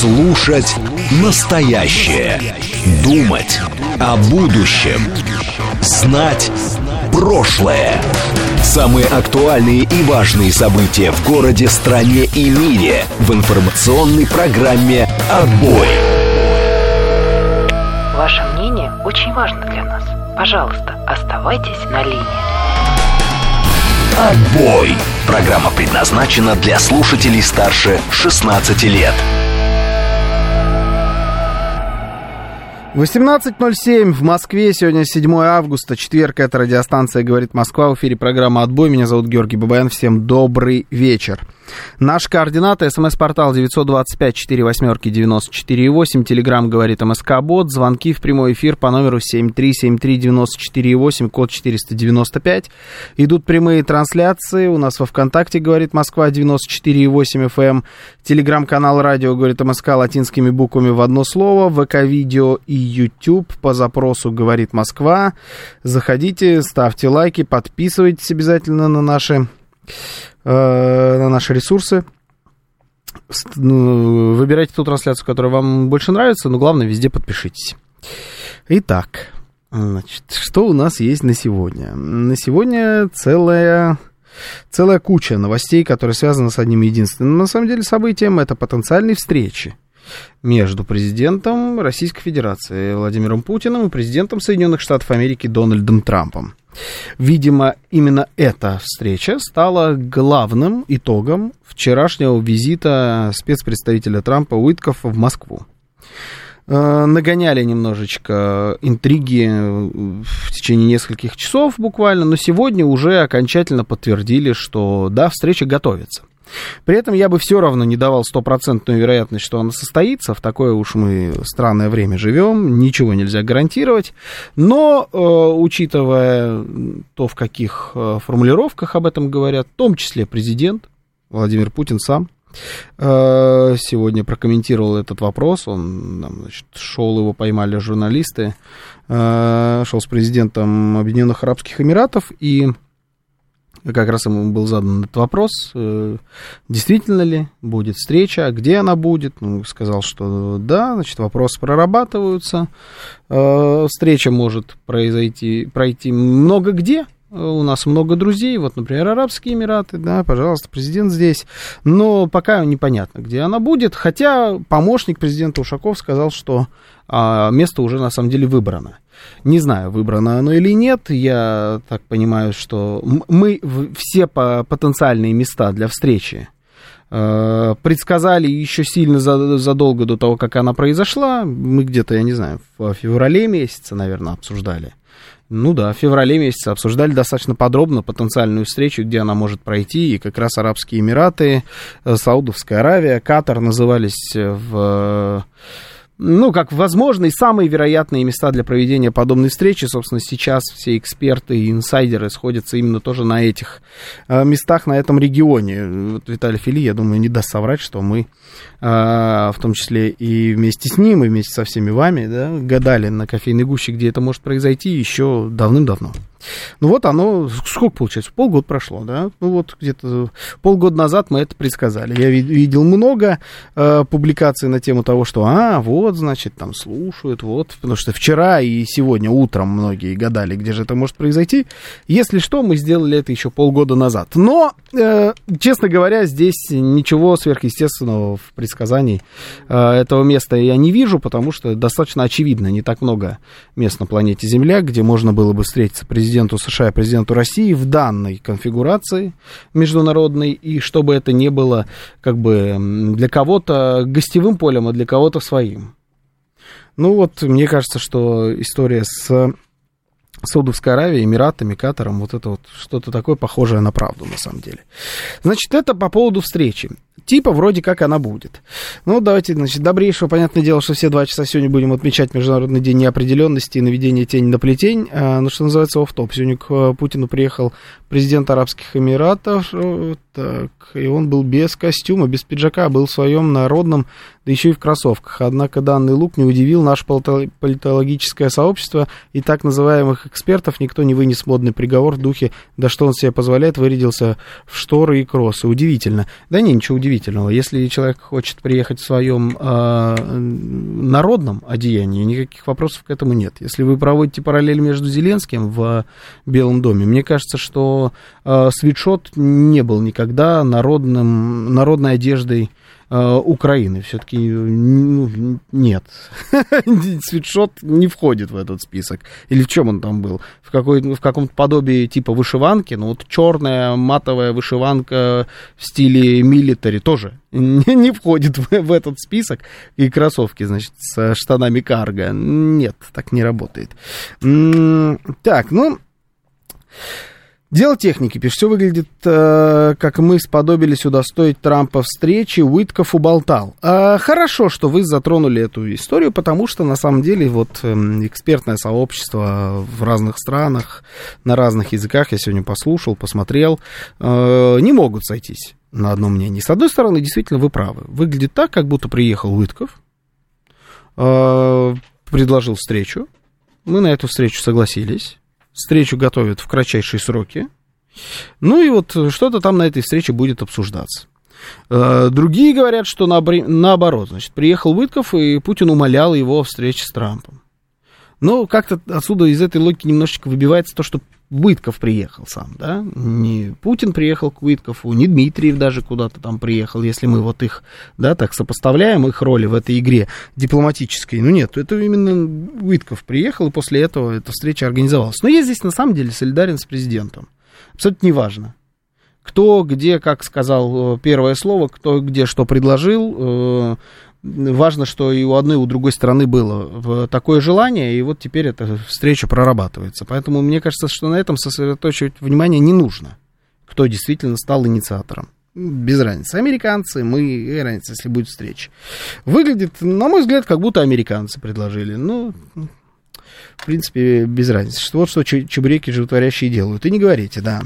Слушать настоящее. Думать о будущем. Знать прошлое. Самые актуальные и важные события в городе, стране и мире в информационной программе «Отбой». Ваше мнение очень важно для нас. Пожалуйста, оставайтесь на линии. «Отбой». Программа предназначена для слушателей старше 16 лет. 18:07 в Москве. Сегодня 7 августа, четверг. Это радиостанция «Говорит Москва». В эфире программа «Отбой». Меня зовут Георгий Бабаян. Всем добрый вечер. Наши координаты: СМС-портал 925-48-94-8. Телеграм «Говорит МСК-бот». Звонки в прямой эфир по номеру 7373-94-8, код 495. Идут прямые трансляции. У нас во ВКонтакте «Говорит Москва» 94,8 FM. Телеграм-канал «Радио Говорит МСК» латинскими буквами в одно слово. ВК-видео и YouTube по запросу «Говорит Москва». Заходите, ставьте лайки, подписывайтесь обязательно на наши ресурсы. Выбирайте ту трансляцию, которая вам больше нравится, но главное, везде подпишитесь. Итак, значит, что у нас есть на сегодня? На сегодня целая куча новостей, которые связаны с одним единственным, на самом деле, событием. Это потенциальные встречи между президентом Российской Федерации Владимиром Путиным и президентом Соединенных Штатов Америки Дональдом Трампом. Видимо, именно эта встреча стала главным итогом вчерашнего визита спецпредставителя Трампа Уиткоффа в Москву. Нагоняли немножечко интриги в течение нескольких часов буквально, но сегодня уже окончательно подтвердили, что да, встреча готовится. При этом я бы все равно не давал стопроцентную вероятность, что она состоится. В такое уж мы странное время живем, ничего нельзя гарантировать. Но, учитывая то, в каких формулировках об этом говорят, в том числе президент Владимир Путин сам сегодня прокомментировал этот вопрос. Он, значит, шел, его поймали журналисты, шел с президентом Объединенных Арабских Эмиратов, и как раз ему был задан этот вопрос, действительно ли будет встреча, где она будет. Ну, сказал, что да, значит, вопросы прорабатываются, встреча может пройти много где. У нас много друзей, вот, например, Арабские Эмираты, да, пожалуйста, президент здесь, но пока непонятно, где она будет, хотя помощник президента Ушаков сказал, что место уже на самом деле выбрано. Не знаю, выбрано оно или нет, я так понимаю, что мы все потенциальные места для встречи предсказали еще сильно задолго до того, как она произошла. Мы где-то, я не знаю, в феврале месяце, наверное, обсуждали. Ну да, в феврале месяце обсуждали достаточно подробно потенциальную встречу, где она может пройти, и как раз Арабские Эмираты, Саудовская Аравия, Катар назывались как возможные, самые вероятные места для проведения подобной встречи. Собственно, сейчас все эксперты и инсайдеры сходятся именно тоже на этих местах, на этом регионе. Вот Виталий Фили, я думаю, не даст соврать, что мы, в том числе и вместе с ним, и вместе со всеми вами, да, гадали на кофейной гуще, где это может произойти еще давным-давно. Ну вот оно, сколько получается, полгода прошло, да? Ну вот где-то полгода назад мы это предсказали. Я видел много публикаций на тему того, что, вот, значит, там слушают, вот, потому что вчера и сегодня утром многие гадали, где же это может произойти. Если что, мы сделали это еще полгода назад. Но, честно говоря, здесь ничего сверхъестественного в предсказании этого места я не вижу, потому что достаточно очевидно, не так много мест на планете Земля, где можно было бы встретиться президенту США и президенту России в данной конфигурации международной, и чтобы это не было как бы для кого-то гостевым полем, а для кого-то своим. Ну вот, мне кажется, что история с Саудовской Аравией, Эмиратами, Катаром, вот это вот что-то такое похожее на правду, на самом деле. Значит, это по поводу встречи. Типа, вроде как она будет. Ну, давайте, значит, добрейшего, понятное дело, что все 2 часа сегодня будем отмечать Международный день неопределенности и наведения тени на плетень. Ну, что называется, офф-топ. Сегодня к Путину приехал президент Арабских Эмиратов, Так, и он был без костюма, без пиджака, был в своем народном, да еще и в кроссовках. Однако данный лук не удивил наше политологическое сообщество и так называемых экспертов. Никто не вынес модный приговор в духе, да что он себе позволяет, вырядился в шторы и кроссы. Удивительно. Да не, ничего удивительного. Если человек хочет приехать в своем народном одеянии, никаких вопросов к этому нет. Если вы проводите параллель между Зеленским в Белом доме, мне кажется, что свитшот не был никогда народной одеждой Украины. Все-таки нет. Свитшот не входит в этот список. Или в чем он там был? В каком-то подобии типа вышиванки. Ну вот черная матовая вышиванка в стиле милитари тоже не входит в этот список. И кроссовки, значит, с штанами карго. Нет, так не работает. Так, ну... Дело техники, пишет, все выглядит, как мы сподобились удостоить Трампа встречи, Уиткоф уболтал. Хорошо, что вы затронули эту историю, потому что, на самом деле, вот экспертное сообщество в разных странах, на разных языках, я сегодня послушал, посмотрел, не могут сойтись на одном мнении. С одной стороны, действительно, вы правы. Выглядит так, как будто приехал Уиткоф, предложил встречу, мы на эту встречу согласились. Встречу готовят в кратчайшие сроки. Ну и вот что-то там на этой встрече будет обсуждаться. Другие говорят, что наоборот. Значит, приехал Уиткоф, и Путин умолял его о встрече с Трампом. Но как-то отсюда из этой логики немножечко выбивается то, что Уиткоф приехал сам, да? Не Путин приехал к Уиткофу, не Дмитриев даже куда-то там приехал, если мы вот их, да, так сопоставляем, их роли в этой игре дипломатической. Ну нет, это именно Уиткоф приехал, и после этого эта встреча организовалась. Но я здесь на самом деле солидарен с президентом. Абсолютно неважно, кто где, как сказал первое слово, кто где что предложил. Важно, что и у одной, и у другой стороны было такое желание, и вот теперь эта встреча прорабатывается. Поэтому мне кажется, что на этом сосредоточивать внимание не нужно, кто действительно стал инициатором. Без разницы. Американцы, мы, и разница, если будет встреча. Выглядит, на мой взгляд, как будто американцы предложили. Ну, в принципе, без разницы. Вот что чебуреки животворящие делают. И не говорите, да.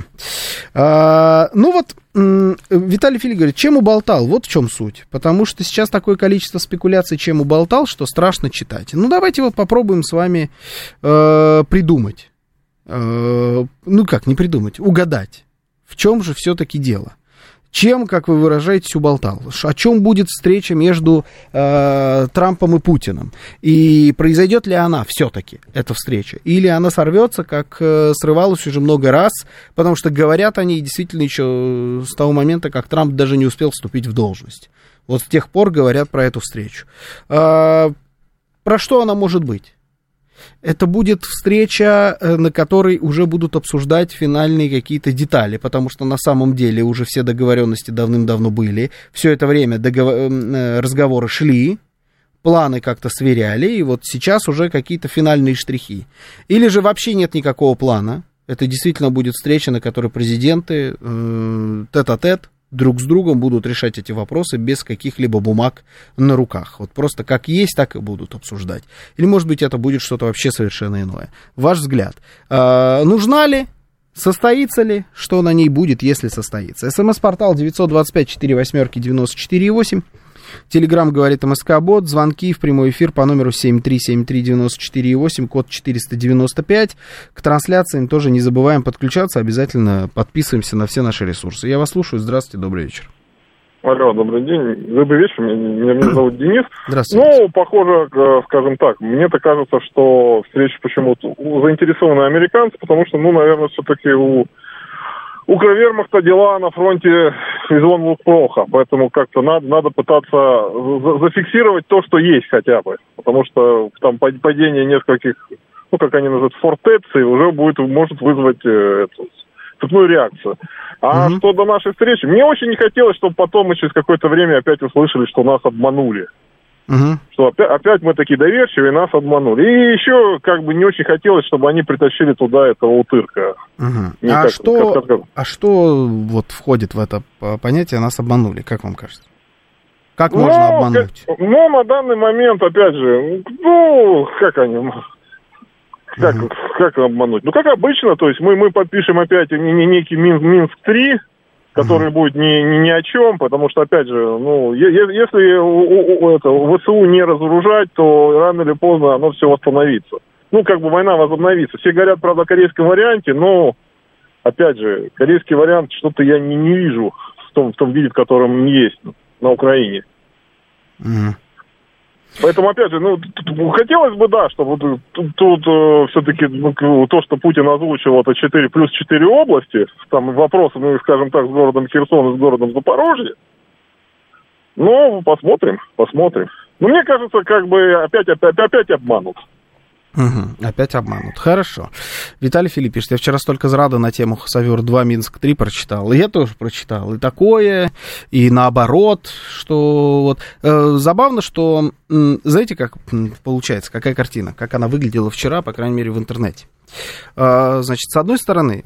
Ну вот, Виталий Филипп говорит, чем уболтал? Вот в чем суть. Потому что сейчас такое количество спекуляций, чем уболтал, что страшно читать. Ну, давайте вот попробуем с вами придумать. Ну, как не придумать? Угадать. В чем же все-таки дело? Чем, как вы выражаетесь, уболтал? О чем будет встреча между Трампом и Путиным? И произойдет ли она все-таки, эта встреча? Или она сорвется, как срывалась уже много раз, потому что говорят они действительно еще с того момента, как Трамп даже не успел вступить в должность. Вот с тех пор говорят про эту встречу. Про что она может быть? Это будет встреча, на которой уже будут обсуждать финальные какие-то детали, потому что на самом деле уже все договоренности давным-давно были. Все это время разговоры шли, планы как-то сверяли, и вот сейчас уже какие-то финальные штрихи. Или же вообще нет никакого плана. Это действительно будет встреча, на которой президенты тет-а-тет друг с другом будут решать эти вопросы без каких-либо бумаг на руках. Вот просто как есть, так и будут обсуждать. Или, может быть, это будет что-то вообще совершенно иное. Ваш взгляд. Нужна ли? Состоится ли? Что на ней будет, если состоится? СМС-портал 925-48-94-8. Телеграм говорит МСК-бот. Звонки в прямой эфир по номеру 7373948, код 495. К трансляциям тоже не забываем подключаться. Обязательно подписываемся на все наши ресурсы. Я вас слушаю. Здравствуйте, добрый вечер. Алло, добрый день. Добрый вечер. Меня зовут Денис. Здравствуйте. Ну, похоже, скажем так, мне-то кажется, что встреча почему-то заинтересованы американцы, потому что, ну, наверное, все-таки у Укрвермахта дела на фронте идут плохо, поэтому как-то надо пытаться зафиксировать то, что есть хотя бы, потому что там падение нескольких, ну, как они называют, фортеций уже может вызвать цепную реакцию. А что до нашей встречи, мне очень не хотелось, чтобы потом мы через какое-то время опять услышали, что нас обманули. Что опять мы такие доверчивые, нас обманули. И еще как бы не очень хотелось, чтобы они притащили туда этого утырка. А что вот входит в это понятие «нас обманули», как вам кажется? Как можно обмануть? Ну, на данный момент, опять же, как они... Как обмануть? Ну, как обычно, то есть мы подпишем опять некий Минск-3, который будет ни о чем, потому что, опять же, ну, если ВСУ не разоружать, то рано или поздно оно все восстановится. Ну, как бы война возобновится. Все говорят, правда, о корейском варианте, но, опять же, корейский вариант что-то я не вижу в том виде, в котором он есть на Украине. Поэтому, опять же, ну, хотелось бы, да, чтобы тут все-таки то, что Путин озвучил, это 4 плюс 4 области, там вопросы, ну, скажем так, с городом Херсон и с городом Запорожье. Но посмотрим. Но мне кажется, как бы опять обманут. Опять обманут. Хорошо. Виталий Филипп пишет, я вчера столько зрада на тему Хасавюрт-2 Минск-3 прочитал. И я тоже прочитал. И такое, и наоборот, что вот... Забавно, что... Знаете, как получается, какая картина? Как она выглядела вчера, по крайней мере, в интернете. Значит, с одной стороны,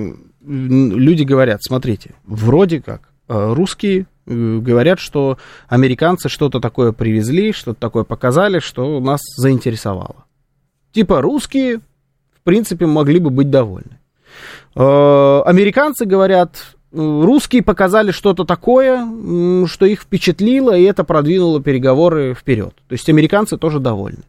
люди говорят, смотрите, вроде как русские говорят, что американцы что-то такое привезли, что-то такое показали, что нас заинтересовало. Типа русские, в принципе, могли бы быть довольны. Американцы говорят, русские показали что-то такое, что их впечатлило, и это продвинуло переговоры вперед. То есть американцы тоже довольны.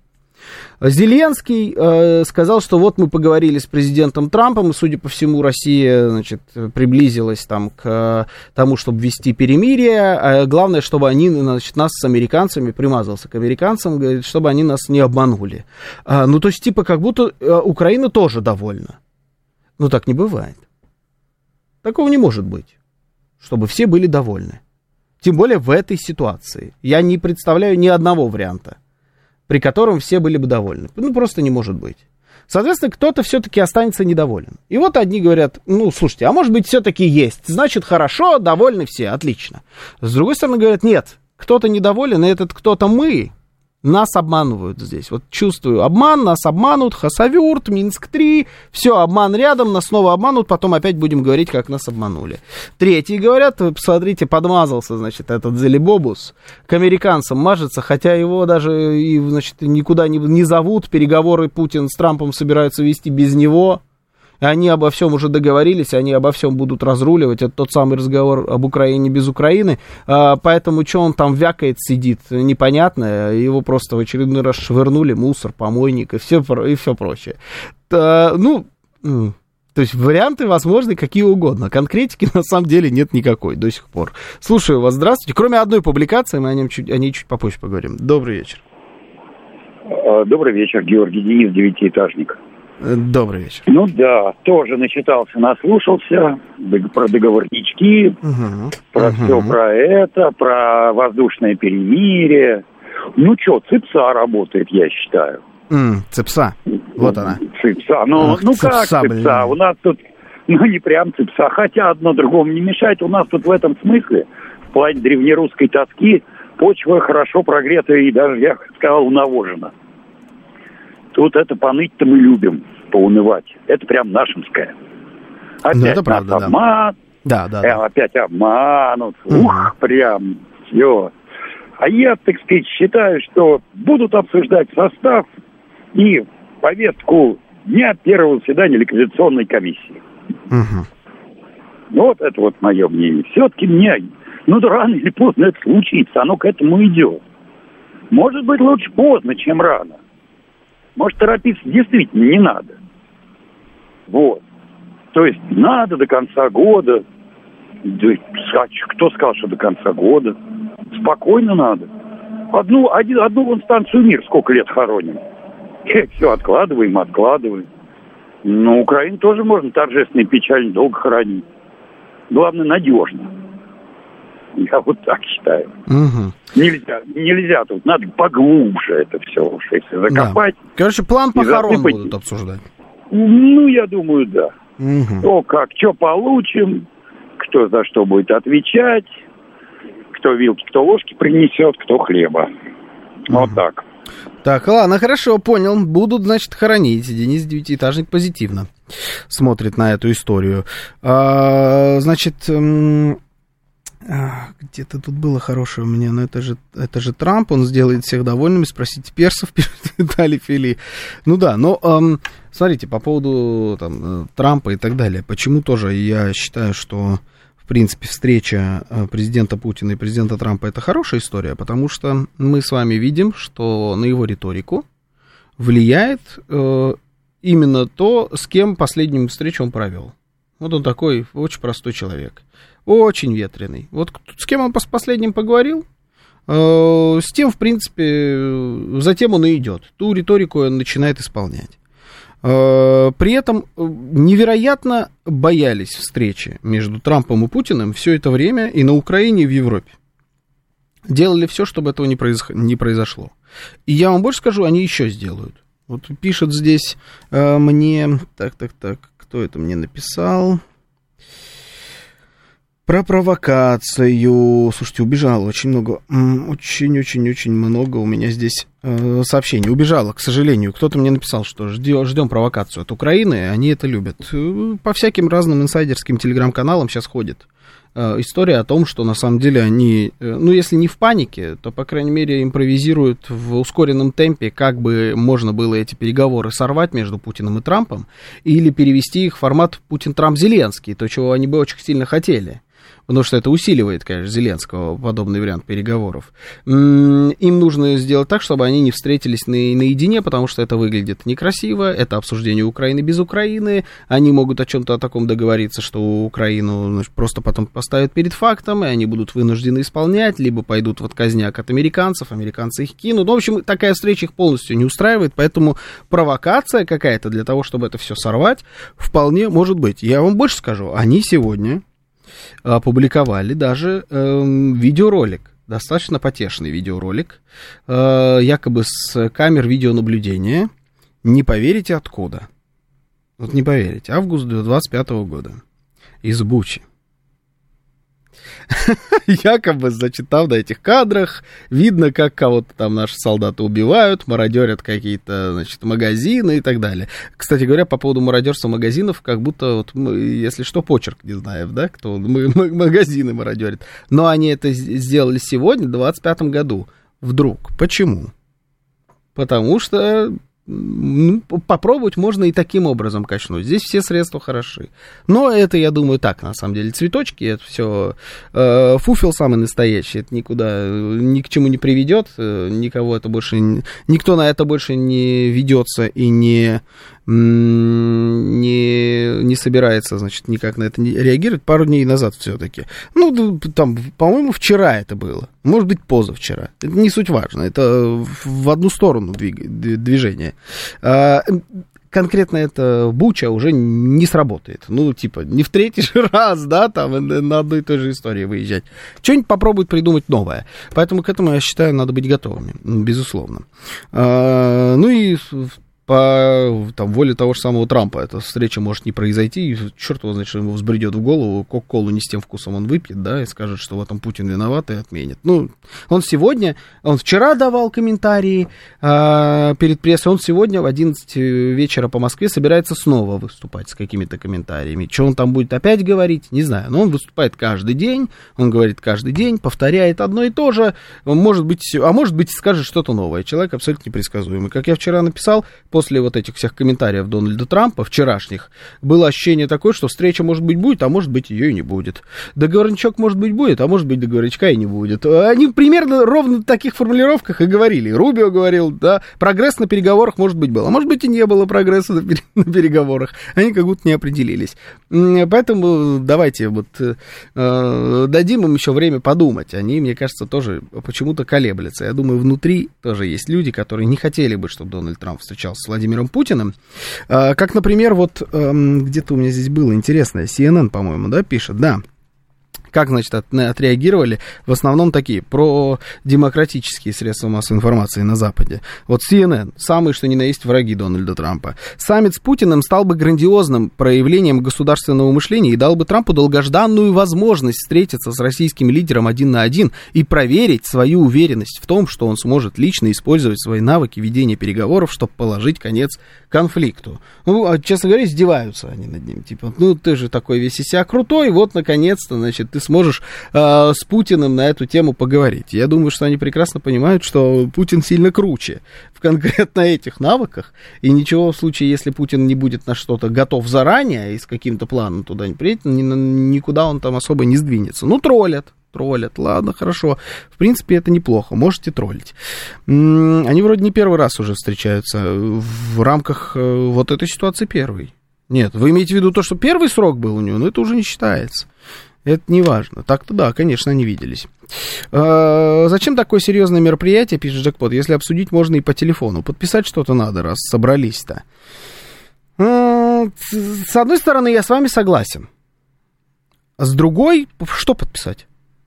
Зеленский сказал, что вот мы поговорили с президентом Трампом, и, судя по всему, Россия, значит, приблизилась там к тому, чтобы ввести перемирие. А главное, чтобы они, значит, нас с американцами, примазался к американцам, говорит, чтобы они нас не обманули. Ну, то есть, типа, как будто Украина тоже довольна. Ну, так не бывает. Такого не может быть, чтобы все были довольны. Тем более в этой ситуации. Я не представляю ни одного варианта, при котором все были бы довольны. Ну, просто не может быть. Соответственно, кто-то все-таки останется недоволен. И вот одни говорят, ну, слушайте, а может быть, все-таки есть. Значит, хорошо, довольны все, отлично. С другой стороны, говорят, нет, кто-то недоволен, и этот кто-то мы. Нас обманывают здесь. Вот чувствую обман, нас обманут, Хасавюрт, Минск-3, все, обман рядом, нас снова обманут, потом опять будем говорить, как нас обманули. Третьи говорят, вы посмотрите, подмазался, значит, этот Зелебобус, к американцам мажется, хотя его даже, значит, никуда не зовут, переговоры Путин с Трампом собираются вести без него. Они обо всем уже договорились, они обо всем будут разруливать. Это тот самый разговор об Украине без Украины. Поэтому, что он там вякает, сидит, непонятно. Его просто в очередной раз швырнули, мусор, помойник и все прочее. Ну, то есть варианты возможны какие угодно. Конкретики на самом деле нет никакой до сих пор. Слушаю вас, здравствуйте. Кроме одной публикации, мы о ней чуть попозже поговорим. Добрый вечер. Добрый вечер, Георгий Денис, девятиэтажник. Добрый вечер. Ну да, тоже начитался, наслушался про договорнички, про все про это, про воздушное перемирие. Ну что, ЦИПСА работает, я считаю. ЦИПСА, вот она. ЦИПСА, ну как ЦИПСА? У нас тут, не прям ЦИПСА, хотя одно другому не мешает. У нас тут в этом смысле, в плане древнерусской тоски, почва хорошо прогрета и даже, я сказал, унавожена. Тут это поныть-то мы любим, поунывать. Это прям нашинское. Опять это правда, нас обман. Да. Опять обманут. Ух, прям все. А я, так сказать, считаю, что будут обсуждать состав и повестку дня первого заседания ликвидационной комиссии. Вот это вот мое мнение. Все-таки рано или поздно это случится. Оно к этому идет. Может быть, лучше поздно, чем рано. Может, торопиться действительно не надо. Вот. То есть надо до конца года. Да, кто сказал, что до конца года? Спокойно надо. Одну вон станцию «Мир» сколько лет хороним. Все откладываем. Но Украину тоже можно торжественно и печально долго хоронить. Главное, надежно. Я вот так считаю. Нельзя тут, надо поглубже это все уж, если закопать. Да. Короче, план похорон будут обсуждать. Ну, я думаю, да. Кто как, что получим, кто за что будет отвечать, кто вилки, кто ложки принесет, кто хлеба. Вот так. Так, ладно, хорошо, понял. Будут, значит, хоронить. Денис Девятиэтажник позитивно смотрит на эту историю. Значит... Где-то тут было хорошее у меня, но это же Трамп, он сделает всех довольными, спросите персов, пишет Виталий Фили. Ну да, но смотрите, по поводу там, Трампа и так далее, почему тоже я считаю, что в принципе, встреча президента Путина и президента Трампа — это хорошая история, потому что мы с вами видим, что на его риторику влияет именно то, с кем последнюю встречу он провел. Вот он такой очень простой человек, очень ветреный. Вот с кем он последним поговорил, с тем, в принципе, затем он и идет. Ту риторику он начинает исполнять. При этом невероятно боялись встречи между Трампом и Путиным все это время и на Украине, и в Европе. Делали все, чтобы этого не произошло. И я вам больше скажу, они еще сделают. Вот пишет здесь мне... Так, кто это мне написал? Про провокацию. Слушайте, убежало очень много. Очень много у меня здесь сообщений. Убежало, к сожалению. Кто-то мне написал, что ждем провокацию от Украины. Они это любят. По всяким разным инсайдерским телеграм-каналам сейчас ходит история о том, что на самом деле они, ну, если не в панике, то, по крайней мере, импровизируют в ускоренном темпе, как бы можно было эти переговоры сорвать между Путиным и Трампом, или перевести их в формат Путин-Трамп-Зеленский, то, чего они бы очень сильно хотели. Потому что это усиливает, конечно, Зеленского, подобный вариант переговоров. Им нужно сделать так, чтобы они не встретились наедине, потому что это выглядит некрасиво, это обсуждение Украины без Украины, они могут о чем-то о таком договориться, что Украину, значит, просто потом поставят перед фактом, и они будут вынуждены исполнять, либо пойдут в отказняк от американцев, американцы их кинут. В общем, такая встреча их полностью не устраивает, поэтому провокация какая-то для того, чтобы это все сорвать, вполне может быть. Я вам больше скажу, они сегодня опубликовали даже видеоролик, достаточно потешный видеоролик, якобы с камер видеонаблюдения. Не поверите, откуда. Вот не поверите. Август 25 года. Из Бучи. Якобы, значит, там на этих кадрах видно, как кого-то там наши солдаты убивают, мародерят какие-то, значит, магазины и так далее. Кстати говоря, по поводу мародерства магазинов, как будто, вот мы, если что, почерк не знаем, да, кто магазины мародерит. Но они это сделали сегодня, в 25 году. Вдруг. Почему? Потому что... Ну, попробовать можно и таким образом качнуть. Здесь все средства хороши. Но это, я думаю, так, на самом деле, цветочки, это все фуфел самый настоящий, это никуда, ни к чему не приведет, никого это больше, никто на это больше не ведется и не собирается, значит, никак на это не реагировать. Пару дней назад все-таки. Ну, там, по-моему, вчера это было. Может быть, позавчера. Это не суть важно. Это в одну сторону движение. Конкретно это Буча уже не сработает. Ну, типа, не в третий же раз, да, там на одной и той же истории выезжать. Что-нибудь попробуют придумать новое. Поэтому к этому, я считаю, надо быть готовыми, безусловно. Ну и... По там, воле того же самого Трампа эта встреча может не произойти, и черт его знает, что ему взбредет в голову, кока-колу не с тем вкусом он выпьет, да, и скажет, что в этом Путин виноват, и отменит. Ну, он вчера давал комментарии перед прессой, он сегодня в 11 вечера по Москве собирается снова выступать с какими-то комментариями. Что он там будет опять говорить, не знаю, но он выступает каждый день, он говорит каждый день, повторяет одно и то же, может быть, скажет что-то новое. Человек абсолютно непредсказуемый. Как я вчера написал, после вот этих всех комментариев Дональда Трампа, вчерашних, было ощущение такое, что встреча, может быть, будет, а может быть, ее и не будет. Договорничок, может быть, будет, а может быть, договорничка и не будет. Они примерно ровно в таких формулировках и говорили. Рубио говорил, да, прогресс на переговорах, может быть, был. А может быть, и не было прогресса на переговорах. Они как будто не определились. Поэтому давайте вот дадим им еще время подумать. Они, мне кажется, тоже почему-то колеблются. Я думаю, внутри тоже есть люди, которые не хотели бы, чтобы Дональд Трамп встречался с Владимиром Путиным. Как, например, вот где-то у меня здесь было интересное, CNN, по-моему, да, пишет, да. Как, значит, отреагировали в основном такие продемократические средства массовой информации на Западе. Вот CNN, самые что ни на есть враги Дональда Трампа. Саммит с Путиным стал бы грандиозным проявлением государственного мышления и дал бы Трампу долгожданную возможность встретиться с российским лидером 1 на 1 и проверить свою уверенность в том, что он сможет лично использовать свои навыки ведения переговоров, чтобы положить конец конфликту. Ну, честно говоря, издеваются они над ним. Типа, ну, ты же такой весь из себя крутой, вот, наконец-то, значит, ты сможешь с Путиным на эту тему поговорить. Я думаю, что они прекрасно понимают, что Путин сильно круче в конкретно этих навыках, и ничего в случае, если Путин не будет на что-то готов заранее и с каким-то планом туда не приедет, никуда он там особо не сдвинется. Ну, троллят, ладно, хорошо. В принципе, это неплохо, можете троллить. Они вроде не первый раз уже встречаются в рамках вот этой ситуации первой. Нет, вы имеете в виду то, что первый срок был у него, но это уже не считается. Это не важно. Так-то да, конечно, они виделись. Зачем такое серьезное мероприятие, пишет Джекпот, если обсудить можно и по телефону? Подписать что-то надо, раз собрались-то. С одной стороны, я с вами согласен. А с другой, что подписать?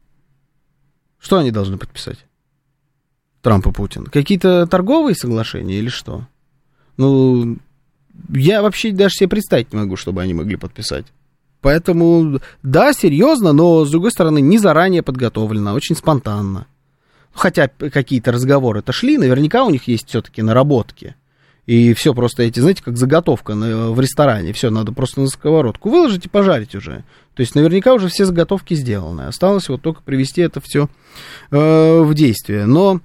Что они должны подписать? Трамп и Путин. Какие-то торговые соглашения или что? Ну, я вообще даже себе представить не могу, чтобы они могли подписать. Поэтому, да, серьезно, но, с другой стороны, не заранее подготовлено, очень спонтанно. Хотя какие-то разговоры-то шли, наверняка у них есть все-таки наработки. И все просто эти, знаете, как заготовка в ресторане. Все, надо просто на сковородку выложить и пожарить уже. То есть наверняка уже все заготовки сделаны. Осталось вот только привести это все в действие. Но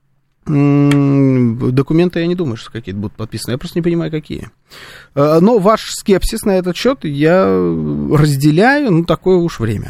документы, я не думаю, что какие-то будут подписаны. Я просто не понимаю, какие. Но ваш скепсис на этот счет я разделяю, ну, такое уж время.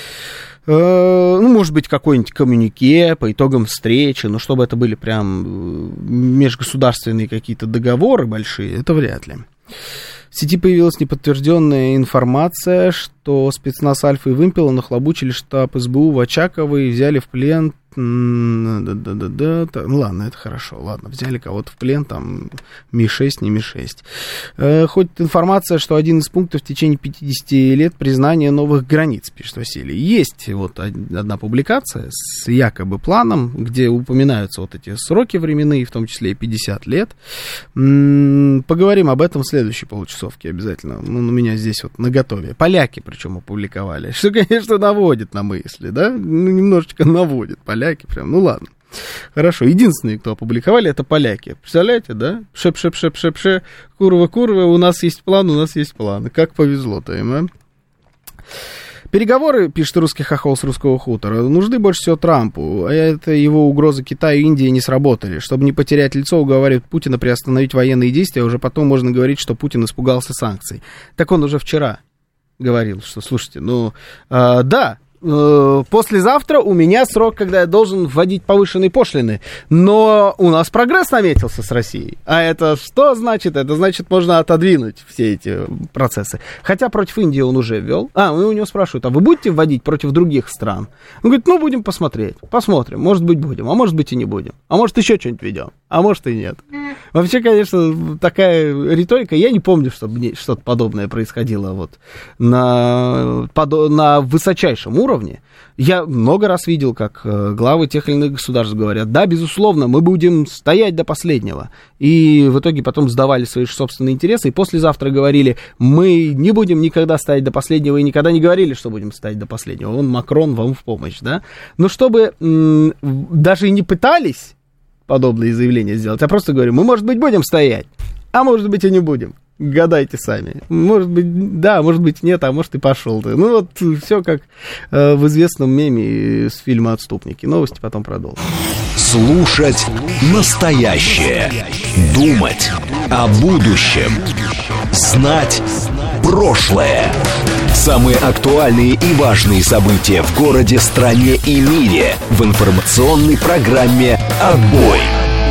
Ну, может быть, какой-нибудь коммюнике по итогам встречи, но чтобы это были прям межгосударственные какие-то договоры большие, это вряд ли. В сети появилась неподтвержденная информация, что спецназ Альфа и Вымпела нахлобучили штаб СБУ в Очаково и взяли в плен... Ну, ладно, это хорошо. Ладно, взяли кого-то в плен, там, Ми-6, не Ми-6. Хоть информация, что один из пунктов в течение 50 лет признания новых границ, пишет Василий. Есть вот одна публикация с якобы планом, где упоминаются вот эти сроки временные, в том числе и 50 лет. Поговорим об этом в следующей получасовке обязательно. Ну, у меня здесь вот наготове. Поляки причем опубликовали. Что, конечно, наводит на мысли, да? Ну, немножечко наводит. Поляки прям, ну ладно. Хорошо, единственные, кто опубликовали, это поляки. Представляете, да? Шеп-шеп-шеп-шеп-шеп, курва-курва, у нас есть план. Как повезло-то им, а? Переговоры, пишет русский хохол с русского хутора, нужны больше всего Трампу, а это его угрозы Китаю и Индии не сработали. Чтобы не потерять лицо, уговаривают Путина приостановить военные действия, уже потом можно говорить, что Путин испугался санкций. Так он уже вчера говорил, что, слушайте, ну, да, послезавтра у меня срок, когда я должен вводить повышенные пошлины, но у нас прогресс наметился с Россией. А это что значит? Это значит, можно отодвинуть все эти процессы. Хотя против Индии он уже ввел. У него спрашивают, а вы будете вводить против других стран? Он говорит, ну, будем посмотреть, посмотрим, может быть, будем, а может быть, и не будем. А может, еще что-нибудь введем, а может, и нет. Вообще, конечно, такая риторика, я не помню, чтобы что-то подобное происходило вот на высочайшем уровне. Я много раз видел, как главы тех или иных государств говорят, да, безусловно, мы будем стоять до последнего. И в итоге потом сдавали свои собственные интересы, и послезавтра говорили, мы не будем никогда стоять до последнего, и никогда не говорили, что будем стоять до последнего. Вон Макрон вам в помощь, да. Но чтобы даже и не пытались подобные заявления сделать, я просто говорю, мы, может быть, будем стоять, а может быть, и не будем. Гадайте сами. Может быть, да, может быть, нет, а может, и пошел ты. Ну, вот все как в известном меме с фильма «Отступники». Новости потом продолжим. Слушать настоящее. Думать о будущем. Знать прошлое. Самые актуальные и важные события в городе, стране и мире в информационной программе «Отбой».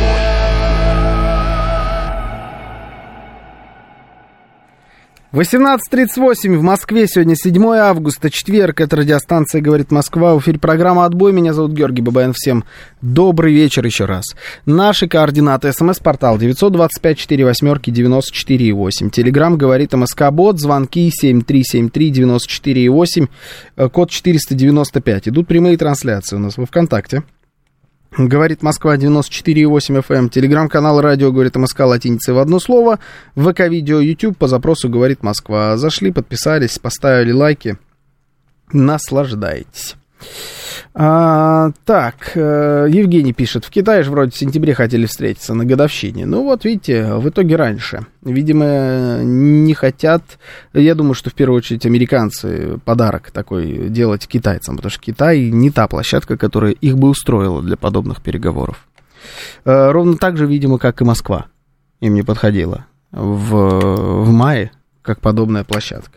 18:38 в Москве, сегодня 7 августа, четверг, это радиостанция «Говорит Москва», в эфире программа «Отбой», меня зовут Георгий Бабаян, всем добрый вечер еще раз. Наши координаты, смс-портал 925-48-94-8, телеграмм «Говорит МСК-бот», звонки 7373-94-8, код 495, идут прямые трансляции у нас во ВКонтакте. Говорит Москва, 94,8 FM. Телеграм-канал радио Говорит МСК латиницей в одно слово. ВК-видео, YouTube по запросу Говорит Москва. Зашли, подписались, поставили лайки. Наслаждайтесь. Так, Евгений пишет, в Китае же вроде в сентябре хотели встретиться на годовщине. Ну вот, видите, в итоге раньше. Видимо, не хотят, я думаю, что в первую очередь американцы подарок такой делать китайцам, потому что Китай не та площадка, которая их бы устроила для подобных переговоров. Ровно так же, видимо, как и Москва им не подходила в мае, как подобная площадка.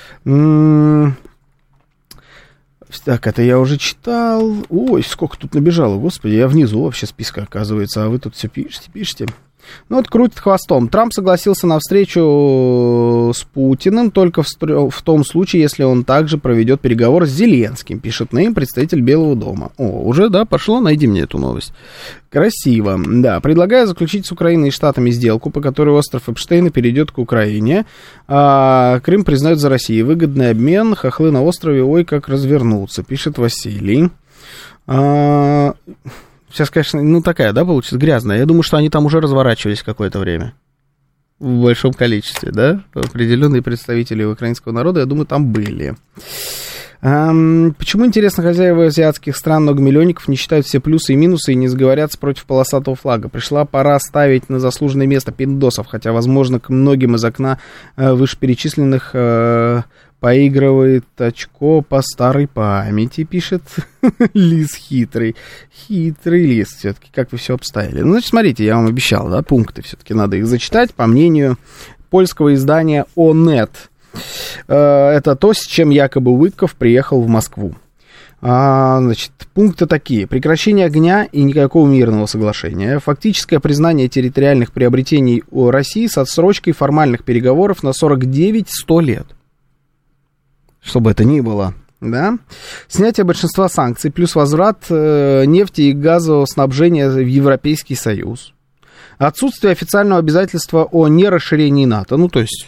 Так, это я уже читал. Ой, сколько тут набежало, господи, я внизу вообще списка, оказывается, а вы тут все пишете. Ну вот крутит хвостом. Трамп согласился на встречу с Путиным только в том случае, если он также проведет переговоры с Зеленским, пишет Нейм, представитель Белого дома. О, уже, да, пошло, найди мне эту новость. Красиво, да. Предлагаю заключить с Украиной и Штатами сделку, по которой остров Эпштейна перейдет к Украине, а Крым признают за Россией. Выгодный обмен, хохлы на острове, ой, как развернуться, пишет Василий. Сейчас, конечно, ну такая, да, получится грязная. Я думаю, что они там уже разворачивались какое-то время. В большом количестве, да? Определенные представители украинского народа, я думаю, там были. Почему, интересно, хозяева азиатских стран, многомиллионников, не считают все плюсы и минусы и не сговорятся против полосатого флага? Пришла пора ставить на заслуженное место пиндосов, хотя, возможно, к многим из окна вышеперечисленных поигрывает очко по старой памяти, пишет Лис хитрый. Хитрый Лис, все-таки, как вы все обставили. Ну, значит, смотрите, я вам обещал, да, пункты все-таки надо их зачитать, по мнению польского издания ОНЕТ. Это то, с чем якобы Уитков приехал в Москву. Значит, пункты такие. Прекращение огня и никакого мирного соглашения. Фактическое признание территориальных приобретений России с отсрочкой формальных переговоров на 49-100 лет. Что бы это ни было, да? Снятие большинства санкций, плюс возврат нефти и газоснабжения в Европейский Союз. Отсутствие официального обязательства о нерасширении НАТО. Ну, то есть,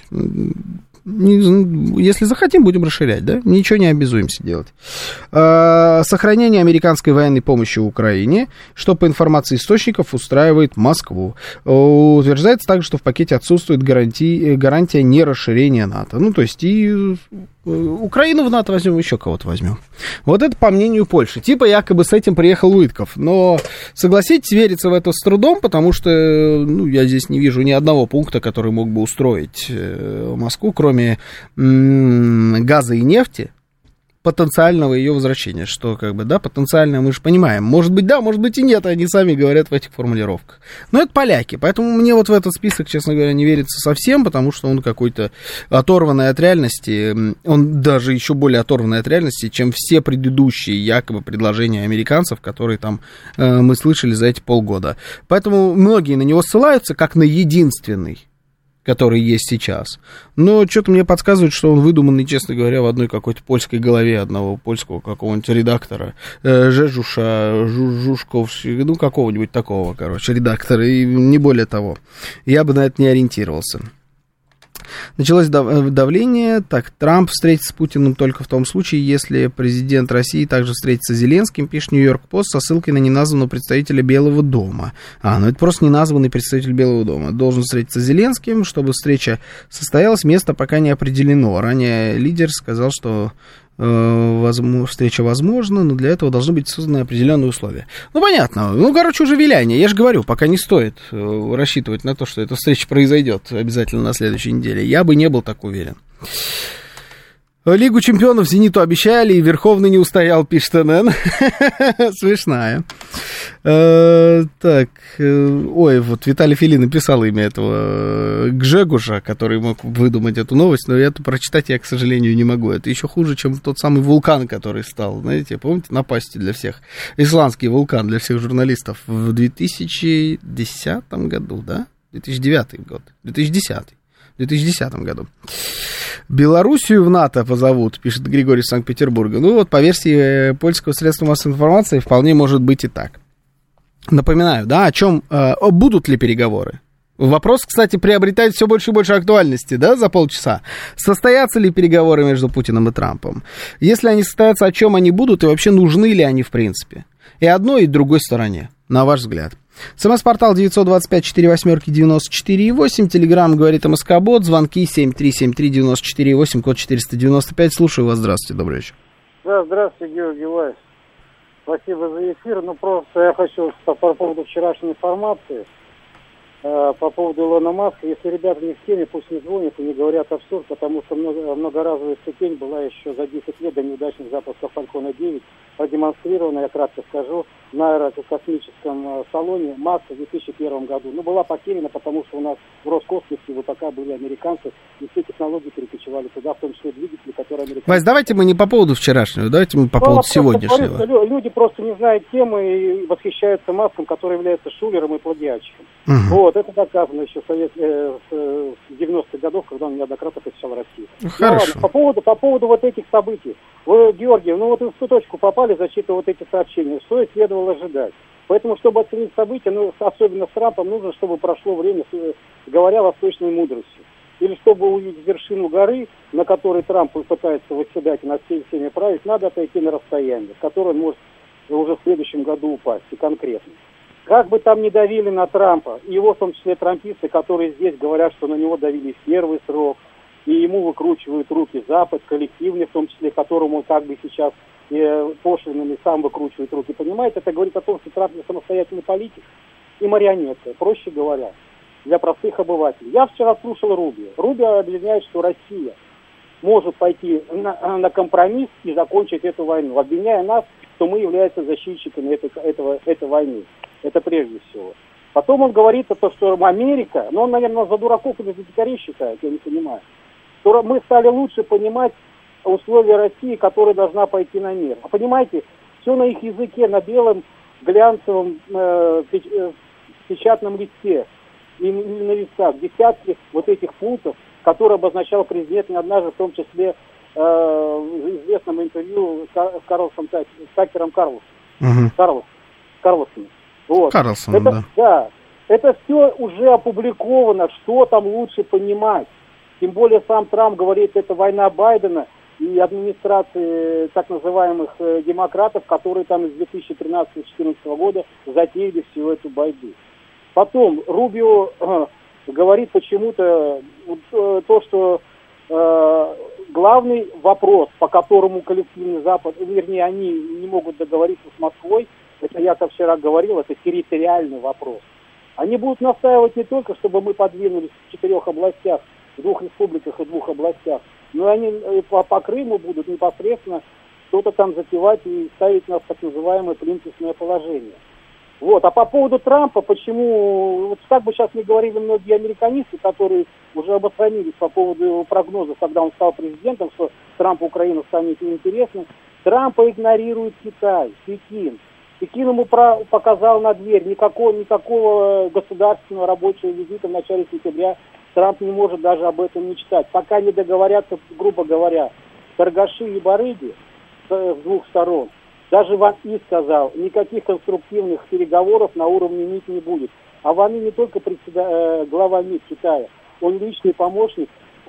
если захотим, будем расширять, да? Ничего не обязуемся делать. Сохранение американской военной помощи Украине, что, по информации источников, устраивает Москву. Утверждается также, что в пакете отсутствует гарантия нерасширения НАТО. Ну, то есть, и Украину в НАТО возьмем, еще кого-то возьмем. Вот это по мнению Польши. Типа якобы с этим приехал Уитков. Но, согласитесь, верится в это с трудом, потому что, ну, я здесь не вижу ни одного пункта, который мог бы устроить Москву, кроме газа и нефти, потенциального ее возвращения, что, как бы, да, потенциально мы же понимаем. Может быть, да, может быть и нет, они сами говорят в этих формулировках. Но это поляки, поэтому мне вот в этот список, честно говоря, не верится совсем, потому что он какой-то оторванный от реальности, он даже еще более оторванный от реальности, чем все предыдущие якобы предложения американцев, которые там мы слышали за эти полгода. Поэтому многие на него ссылаются как на единственный, который есть сейчас. Но что-то мне подсказывает, что он выдуманный, честно говоря, в одной какой-то польской голове одного польского какого-нибудь редактора. Жежуша, Жужковский, ну, какого-нибудь такого, короче, редактора, и не более того. Я бы на это не ориентировался. Началось давление. Так, Трамп встретится с Путиным только в том случае, если президент России также встретится с Зеленским, пишет Нью-Йорк Пост со ссылкой на неназванного представителя Белого дома. Ну это просто неназванный представитель Белого дома. Должен встретиться с Зеленским, чтобы встреча состоялась. Место пока не определено. Ранее лидер сказал, что встреча возможна, но для этого должны быть созданы определенные условия. Ну, понятно. Ну, короче, уже виляние. Я же говорю, пока не стоит рассчитывать на то, что эта встреча произойдет обязательно на следующей неделе. Я бы не был так уверен. Лигу чемпионов «Зениту» обещали, и Верховный не устоял, пишет НН. Смешная. Так, ой, вот Виталий Фили написал имя этого Гжегуша, который мог выдумать эту новость, но это прочитать я, к сожалению, не могу. Это еще хуже, чем тот самый вулкан, который стал, знаете, помните, напастью для всех. Исландский вулкан для всех журналистов в 2010 году, да? 2009 год. 2010 году. Белоруссию в НАТО позовут, пишет Григорий из Санкт-Петербурга. Ну вот, по версии польского средства массовой информации, вполне может быть и так. Напоминаю, да, о чем, будут ли переговоры? Вопрос, кстати, приобретает все больше и больше актуальности, да, за полчаса. Состоятся ли переговоры между Путиным и Трампом? Если они состоятся, о чем они будут и вообще нужны ли они в принципе? И одной, и другой стороне, на ваш взгляд. СМС-портал 925-48-94-8, Телеграм говорит МСК-бот, звонки 7373-94-8, код 495. Слушаю вас, здравствуйте, добрый вечер. Да, здравствуйте, Георгий Вайс. Спасибо за эфир. Ну, просто я хочу по поводу вчерашней информации, по поводу Илона Маска. Если ребята не в теме, пусть не звонят и не говорят абсурд, потому что многоразовая ступень была еще за 10 лет до неудачных запусков Фалькона 9 продемонстрирована, я кратко скажу, на аэрокосмическом салоне Маска в 2001 году. Ну, была потеряна, потому что у нас в Роскосмосе ВПК были американцы, и все технологии перекочевали туда, в том числе двигатели, которые американцы... Вась, давайте мы не по поводу вчерашнего, давайте мы по поводу сегодняшнего. Люди просто не знают темы и восхищаются Маском, который является шулером и плагиатчиком. Вот, это доказано еще в 90-х годах, когда он неоднократно посещал Россию. Хорошо. Ну, ладно, по поводу вот этих событий. Вы, Георгий, ну вот вы в ту точку попали, зачитывая вот эти сообщения. Что и следовало ожидать. Поэтому, чтобы оценить события, ну, особенно с Трампом, нужно, чтобы прошло время, говоря восточной мудростью. Или чтобы увидеть вершину горы, на которой Трамп пытается восседать и над всеми править, надо отойти на расстояние, которое может уже в следующем году упасть, и конкретно. Как бы там ни давили на Трампа, и его в том числе трамписты, которые здесь говорят, что на него давили в первый срок, и ему выкручивают руки Запад, коллективный в том числе, которому он как бы сейчас пошлинами сам выкручивает руки. Понимаете, это говорит о том, что Трамп не самостоятельный политик и марионетка, проще говоря, для простых обывателей. Я вчера слушал Рубио. Рубио объясняет, что Россия может пойти на компромисс и закончить эту войну, обвиняя нас, что мы являемся защитчиками этой войны. Это прежде всего. Потом он говорит о том, что Америка, но он, наверное, за дураков или за дикарей считает, я не понимаю, что мы стали лучше понимать условия России, которая должна пойти на мир. А понимаете, все на их языке, на белом глянцевом печатном листе и на листах, десятки вот этих пунктов, которые обозначал президент однажды, в том числе в известном интервью с Такером Карлсоном. Вот. Карлсон, да. Это все уже опубликовано, что там лучше понимать. Тем более сам Трамп говорит, это война Байдена и администрации так называемых демократов, которые там с 2013-2014 года затеяли всю эту байду. Потом Рубио говорит почему-то то, что главный вопрос, по которому коллективный Запад, вернее, они не могут договориться с Москвой, это я как вчера говорил, это территориальный вопрос. Они будут настаивать не только, чтобы мы подвинулись в 4 областях, в 2 республиках и 2 областях, но они по Крыму будут непосредственно что-то там затевать и ставить нас в так называемое плинтусное положение. Вот. А по поводу Трампа, почему, вот как бы сейчас не говорили многие американисты, которые уже обосранились по поводу его прогнозов, когда он стал президентом, что Трампу Украина станет неинтересна, Трампа игнорирует Китай, Пекин. Пекин ему показал на дверь, никакого государственного рабочего визита в начале сентября Трамп не может даже об этом мечтать. Пока не договорятся, грубо говоря, торгаши и барыги с 2 сторон. Даже Ван И сказал, никаких конструктивных переговоров на уровне МИД не будет. А Ван И не только глава МИД Китая, он личный помощник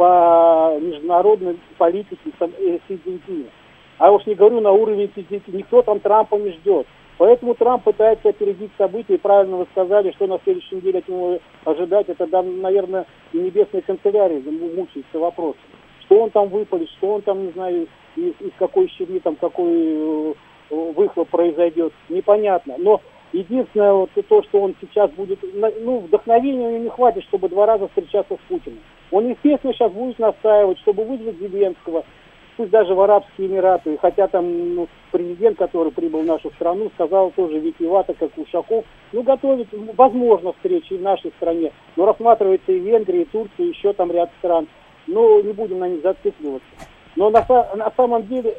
по международной политике Си Цзиньпиня. А уж не говорю на уровне Си Цзиньпиня, никто там Трампа не ждет. Поэтому Трамп пытается опередить события, и правильно вы сказали, что на следующей неделе от него ожидать. Это, наверное, и небесной канцелярии мучается вопросом. Что он там выпалит, что он там, не знаю, из какой щели там, какой выхлоп произойдет, непонятно. Но единственное, вот то, что он сейчас будет, ну, вдохновения у него не хватит, чтобы 2 раза встречаться с Путиным. Он, естественно, сейчас будет настаивать, чтобы вызвать Зеленского, пусть даже в Арабские Эмираты, хотя там президент, который прибыл в нашу страну, сказал тоже витиевато, как Ушаков, готовит, возможно, встречи в нашей стране, но рассматривается и Венгрия, и Турция, и еще там ряд стран, но не будем на них зацикливаться. Но на самом деле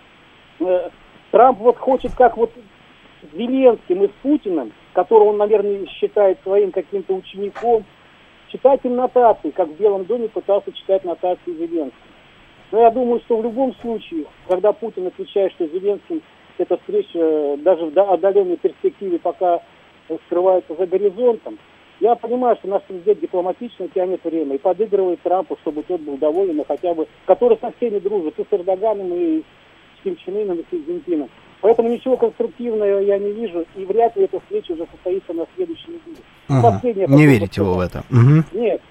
Трамп вот хочет, как вот с Зеленским и с Путиным, которого он, наверное, считает своим каким-то учеником, читать им нотации, как в Белом доме пытался читать нотации Зеленского. Но я думаю, что в любом случае, когда Путин отвечает, что Зеленский эта встреча даже в отдаленной перспективе пока скрывается за горизонтом, я понимаю, что наш президент дипломатично тянет время и подыгрывает Трампу, чтобы тот был доволен, хотя бы, который со всеми дружит, и с Эрдоганом, и с Ким Чен Ыном, и с Си Цзиньпином. Поэтому ничего конструктивного я не вижу, и вряд ли эта встреча уже состоится на следующей неделе. Не верите вы в это? Нет.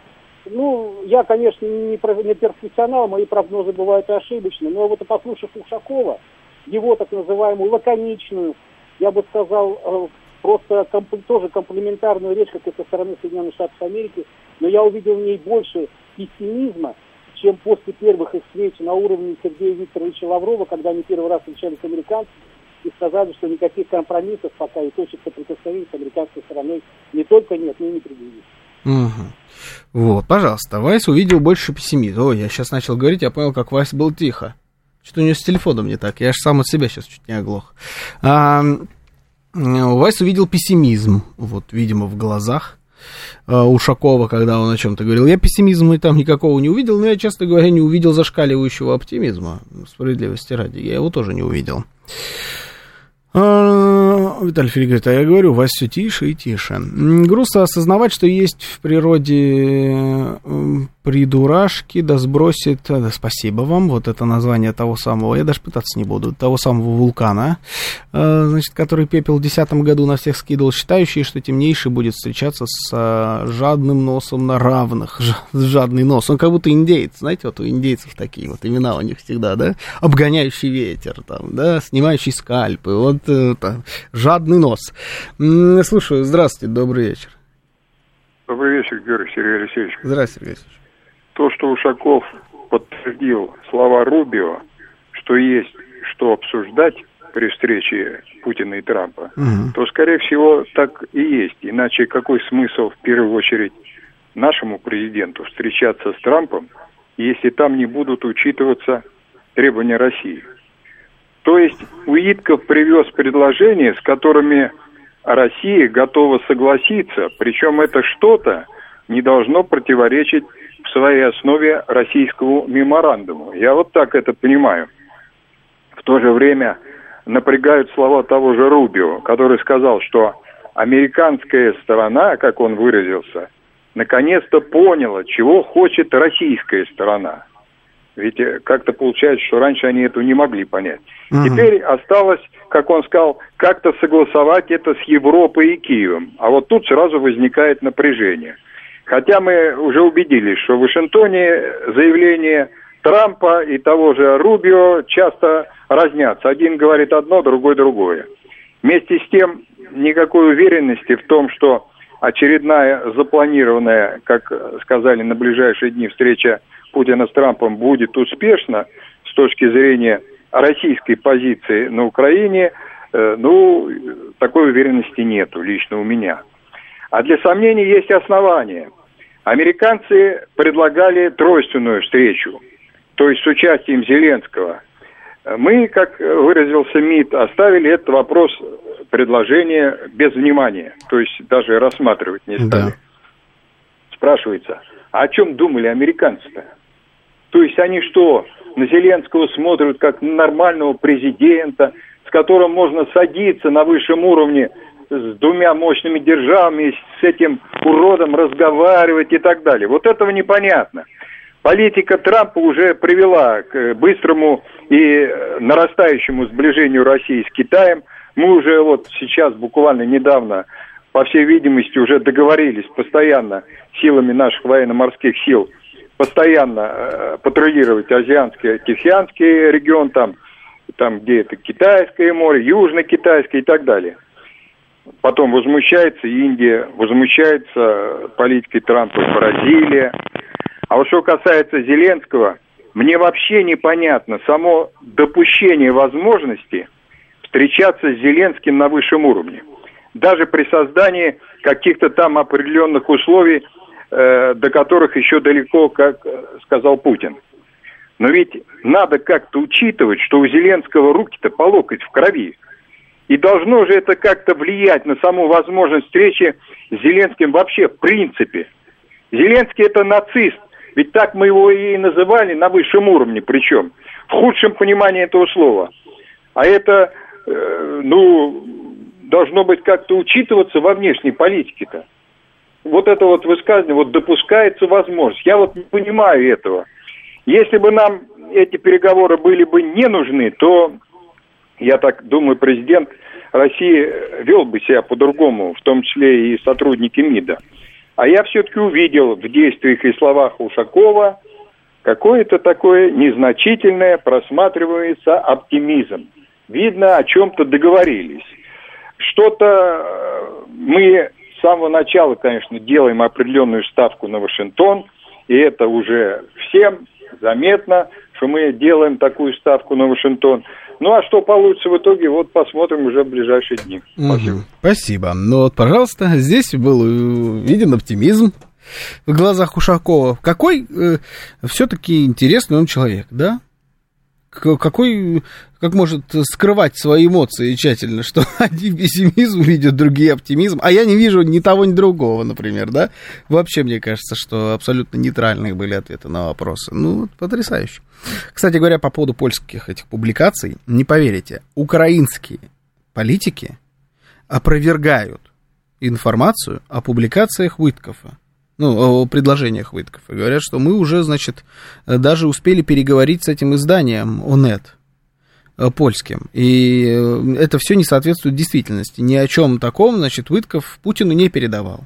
Я, конечно, не профессионал, мои прогнозы бывают и ошибочны, но вот послушав Ушакова, его так называемую лаконичную, я бы сказал, просто тоже комплиментарную речь, как и со стороны Соединенных Штатов Америки, но я увидел в ней больше пессимизма, чем после первых их встреч на уровне Сергея Викторовича Лаврова, когда они первый раз встречались с американцами и сказали, что никаких компромиссов пока и точек соприкосновения с американской стороной не только нет, но и не предвидится. Угу. Вот, пожалуйста, Вайс увидел больше пессимизма. Ой, я сейчас начал говорить, я понял, как Вайс был тихо. Что-то у него с телефоном не так, я же сам от себя сейчас чуть не оглох. Вайс увидел пессимизм, вот, видимо, в глазах Ушакова, когда он о чем-то говорил. Я пессимизма и там никакого не увидел, но я, честно говоря, не увидел зашкаливающего оптимизма, справедливости ради, я его тоже не увидел. Виталий Филипп говорит, а я говорю, Вась все тише и тише. Грустно осознавать, что есть в природе придурашки, да сбросит, да, спасибо вам, вот это название того самого, я даже пытаться не буду, того самого вулкана, значит, который пепел в 2010 году на всех скидывал, считающий, что темнейший будет встречаться с жадным носом на равных, жадный нос, он как будто индеец, знаете, вот у индейцев такие вот имена у них всегда, да, обгоняющий ветер, там, да, снимающий скальпы, вот там, жадный нос. Слушаю, здравствуйте, добрый вечер. Добрый вечер, Георгий Сергей Алексеевич. Здравствуйте, Сергей Алексеевич. То, что Ушаков подтвердил слова Рубио, что есть что обсуждать при встрече Путина и Трампа, то, скорее всего, так и есть. Иначе какой смысл, в первую очередь, нашему президенту встречаться с Трампом, если там не будут учитываться требования России? То есть Уитков привез предложения, с которыми Россия готова согласиться, причем это что-то не должно противоречить в своей основе российскому меморандуму. Я вот так это понимаю. В то же время напрягают слова того же Рубио, который сказал, что американская сторона, как он выразился, наконец-то поняла, чего хочет российская сторона. Ведь как-то получается, что раньше они это не могли понять. Теперь осталось, как он сказал, как-то согласовать это с Европой и Киевом. А вот тут сразу возникает напряжение. Хотя мы уже убедились, что в Вашингтоне заявления Трампа и того же Рубио часто разнятся. Один говорит одно, другой другое. Вместе с тем, никакой уверенности в том, что очередная запланированная, как сказали, на ближайшие дни встреча Путина с Трампом будет успешна с точки зрения российской позиции на Украине, такой уверенности нету лично у меня. А для сомнений есть основания. Американцы предлагали тройственную встречу, то есть с участием Зеленского. Мы, как выразился МИД, оставили этот вопрос, предложение без внимания, то есть даже рассматривать не стали. Да. Спрашивается, а о чем думали американцы-то? То есть они что, на Зеленского смотрят как на нормального президента, с которым можно садиться на высшем уровне с двумя мощными державами, с этим уродом разговаривать и так далее. Вот этого непонятно. Политика Трампа уже привела к быстрому и нарастающему сближению России с Китаем. Мы уже вот сейчас, буквально недавно, по всей видимости, уже договорились постоянно силами наших военно-морских сил постоянно патрулировать Азиатский, Тихоокеанский регион, там, где это Китайское море, Южно-Китайское и так далее. Потом возмущается Индия, возмущается политикой Трампа Бразилия. А вот что касается Зеленского, мне вообще непонятно само допущение возможности встречаться с Зеленским на высшем уровне. Даже при создании каких-то там определенных условий, до которых еще далеко, как сказал Путин. Но ведь надо как-то учитывать, что у Зеленского руки-то по локоть в крови. И должно же это как-то влиять на саму возможность встречи с Зеленским вообще в принципе. Зеленский это нацист, ведь так мы его и называли на высшем уровне, причем в худшем понимании этого слова. А это, должно быть как-то учитываться во внешней политике-то. Вот это вот высказывание, вот допускается возможность. Я вот не понимаю этого. Если бы нам эти переговоры были бы не нужны, то, я так думаю, президент России вел бы себя по-другому, в том числе и сотрудники МИДа. А я все-таки увидел в действиях и словах Ушакова какое-то такое незначительное просматривается оптимизм. видно, о чем-то договорились. Что-то мы с самого начала, конечно, делаем определенную ставку на Вашингтон, и это уже всем заметно, что мы делаем такую ставку на Вашингтон. Ну, а что получится в итоге, вот посмотрим уже в ближайшие дни. Спасибо. Спасибо. Ну вот, пожалуйста, здесь был виден оптимизм в глазах Ушакова. Какой все-таки интересный он человек, да? Как может скрывать свои эмоции тщательно, что один пессимизм видят, другие оптимизм, а я не вижу ни того, ни другого, например, да? Вообще, мне кажется, что абсолютно нейтральные были ответы на вопросы. Ну, потрясающе. Кстати говоря, по поводу польских этих публикаций, не поверите, украинские политики опровергают информацию о публикациях Уиткофа. Ну, о предложениях Уиткофа. Говорят, что мы уже, значит, даже успели переговорить с этим изданием ОНЕТ польским. И это все не соответствует действительности. Ни о чем таком, значит, Уиткоф Путину не передавал.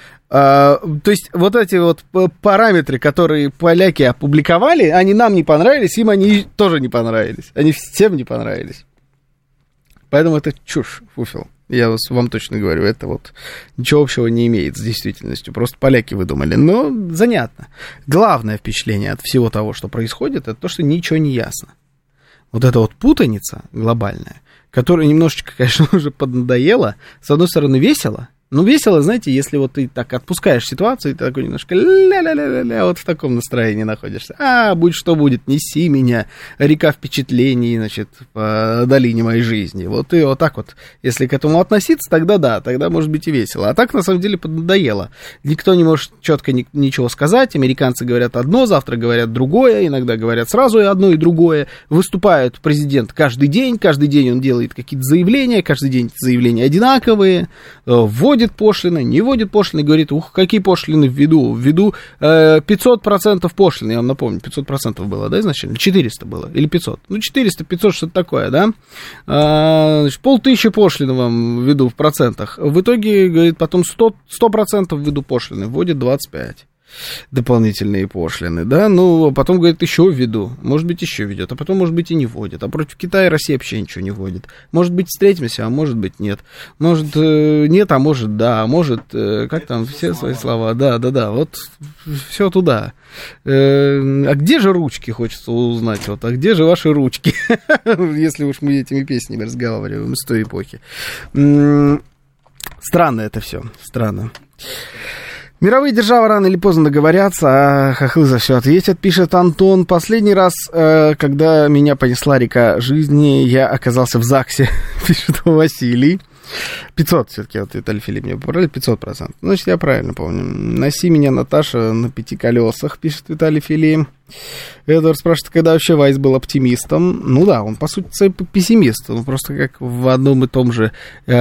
То есть вот эти вот параметры, которые поляки опубликовали, они нам не понравились, им они тоже не понравились. Они всем не понравились. Поэтому это чушь, фуфел. Я вам точно говорю, это вот ничего общего не имеет с действительностью. Просто поляки выдумали. Но занятно. Главное впечатление от всего того, что происходит, это то, что ничего не ясно. Вот эта вот путаница глобальная, которая немножечко, конечно, уже поднадоела. С одной стороны, весело. Ну, весело, знаете, если вот ты так отпускаешь ситуацию, и ты такой немножко ля-ля-ля-ля-ля, вот в таком настроении находишься. Будь что будет, неси меня, река впечатлений, значит, по долине моей жизни. Вот и вот так вот, если к этому относиться, тогда да, тогда может быть и весело. А так, на самом деле, поднадоело. Никто не может четко ничего сказать, американцы говорят одно, завтра говорят другое, иногда говорят сразу и одно, и другое. Выступает президент каждый день он делает какие-то заявления, каждый день заявления одинаковые, вводит пошлины, не вводит пошлины, говорит, какие пошлины введу? Введу 500% пошлины, я вам напомню, 500% было, да, изначально? 400 было, или 500? Ну, 400, 500, что-то такое, да? Значит, 500 пошлины вам введу в процентах. В итоге, говорит, потом 100% введу пошлины, вводит 25. Дополнительные пошлины, да, ну, потом, говорит, еще введу, может быть, еще ведет, а потом, может быть, и не вводит, а против Китая Россия вообще ничего не вводит, может быть, встретимся, а может быть, нет, может, нет, а может, да, а может, как там, все свои слова, да, вот, все туда, а где же ручки, хочется узнать, вот, а где же ваши ручки, если уж мы этими песнями разговариваем из той эпохи, странно это все, странно. Мировые державы рано или поздно договорятся, а хохлы за все ответят, пишет Антон. Последний раз, когда меня понесла река жизни, я оказался в ЗАГСе, пишет Василий. 500 все-таки, вот Виталий Филипп мне поправили, 500%. Значит, я правильно помню. Носи меня, Наташа, на 5 колесах, пишет Виталий Филипп. Эдвард спрашивает, когда вообще Вайс был оптимистом. Ну да, он, по сути, пессимист. Он просто как в одном и том же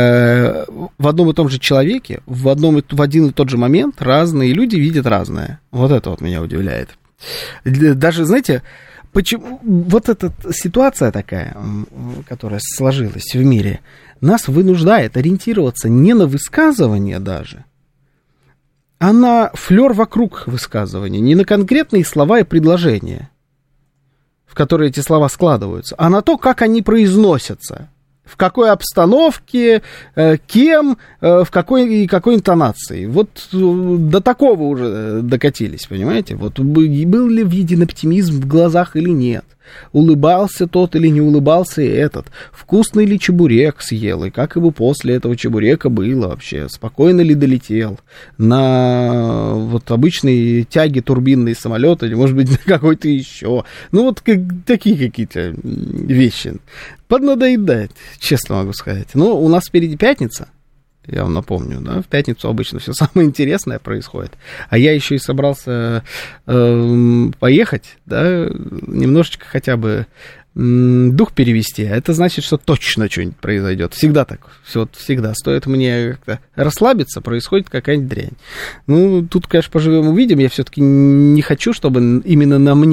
человеке, в один и тот же момент разные люди видят разное. Вот это вот меня удивляет. Даже, знаете, почему вот эта ситуация такая, которая сложилась в мире, нас вынуждает ориентироваться не на высказывания даже, а на флёр вокруг высказывания, не на конкретные слова и предложения, в которые эти слова складываются, а на то, как они произносятся, в какой обстановке, кем, в какой интонации. Вот до такого уже докатились, понимаете? Вот был ли виден оптимизм в глазах или нет? Улыбался тот или не улыбался этот? Вкусный ли чебурек съел? И как ему после этого чебурека было вообще? Спокойно ли долетел? На вот обычной тяге турбинные самолеты, или, может быть, на какой-то еще? Ну, вот такие какие-то вещи. Поднадоедает, честно могу сказать. Ну, у нас впереди пятница. Я вам напомню, да, в пятницу обычно все самое интересное происходит. А я еще и собрался поехать, да, немножечко хотя бы дух перевести. А это значит, что точно что-нибудь произойдет. Всегда так. Вот всегда. Стоит мне как-то расслабиться, происходит какая-нибудь дрянь. Ну, тут, конечно, поживем увидим. Я все-таки не хочу, чтобы именно на мне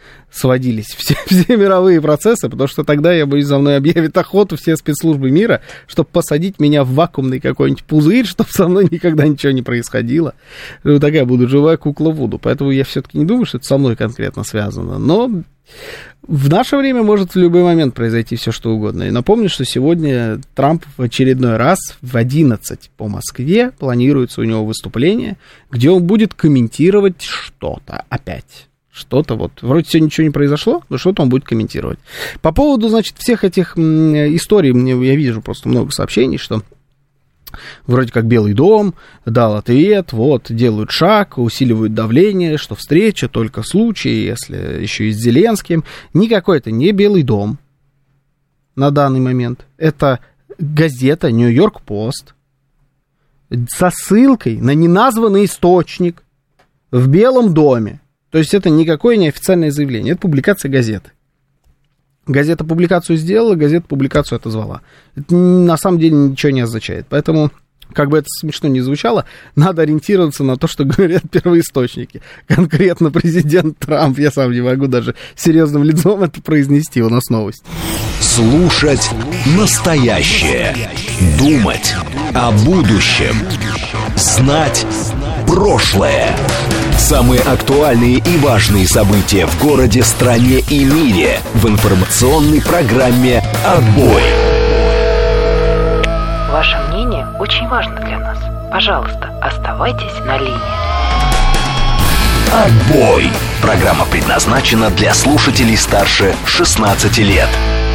сводились все мировые процессы, потому что тогда, я боюсь, за мной объявят охоту все спецслужбы мира, чтобы посадить меня в вакуумный какой-нибудь пузырь, чтобы со мной никогда ничего не происходило. Вот такая буду живая кукла Вуду. Поэтому я все-таки не думаю, что это со мной конкретно связано. Но в наше время может в любой момент произойти все, что угодно. И напомню, что сегодня Трамп в очередной раз в 11 по Москве планируется у него выступление, где он будет комментировать что-то опять. Что-то вот, вроде сегодня ничего не произошло, но что-то он будет комментировать. По поводу, значит, всех этих историй, я вижу просто много сообщений, что вроде как Белый дом дал ответ, вот, делают шаг, усиливают давление, что встреча только в случае, если еще и с Зеленским. Никакой это не Белый дом на данный момент. Это газета «Нью-Йорк Пост» со ссылкой на неназванный источник в Белом доме. То есть это никакое не официальное заявление, это публикация газеты. Газета публикацию сделала, газета публикацию отозвала. Это на самом деле ничего не означает. Поэтому, как бы это смешно ни звучало, надо ориентироваться на то, что говорят первоисточники. Конкретно президент Трамп, я сам не могу даже серьезным лицом это произнести, у нас новость. Слушать настоящее. Думать о будущем. Знать прошлое. Самые актуальные и важные события в городе, стране и мире в информационной программе «Отбой». Ваше мнение очень важно для нас. Пожалуйста, оставайтесь на линии. «Отбой». Программа предназначена для слушателей старше 16 лет.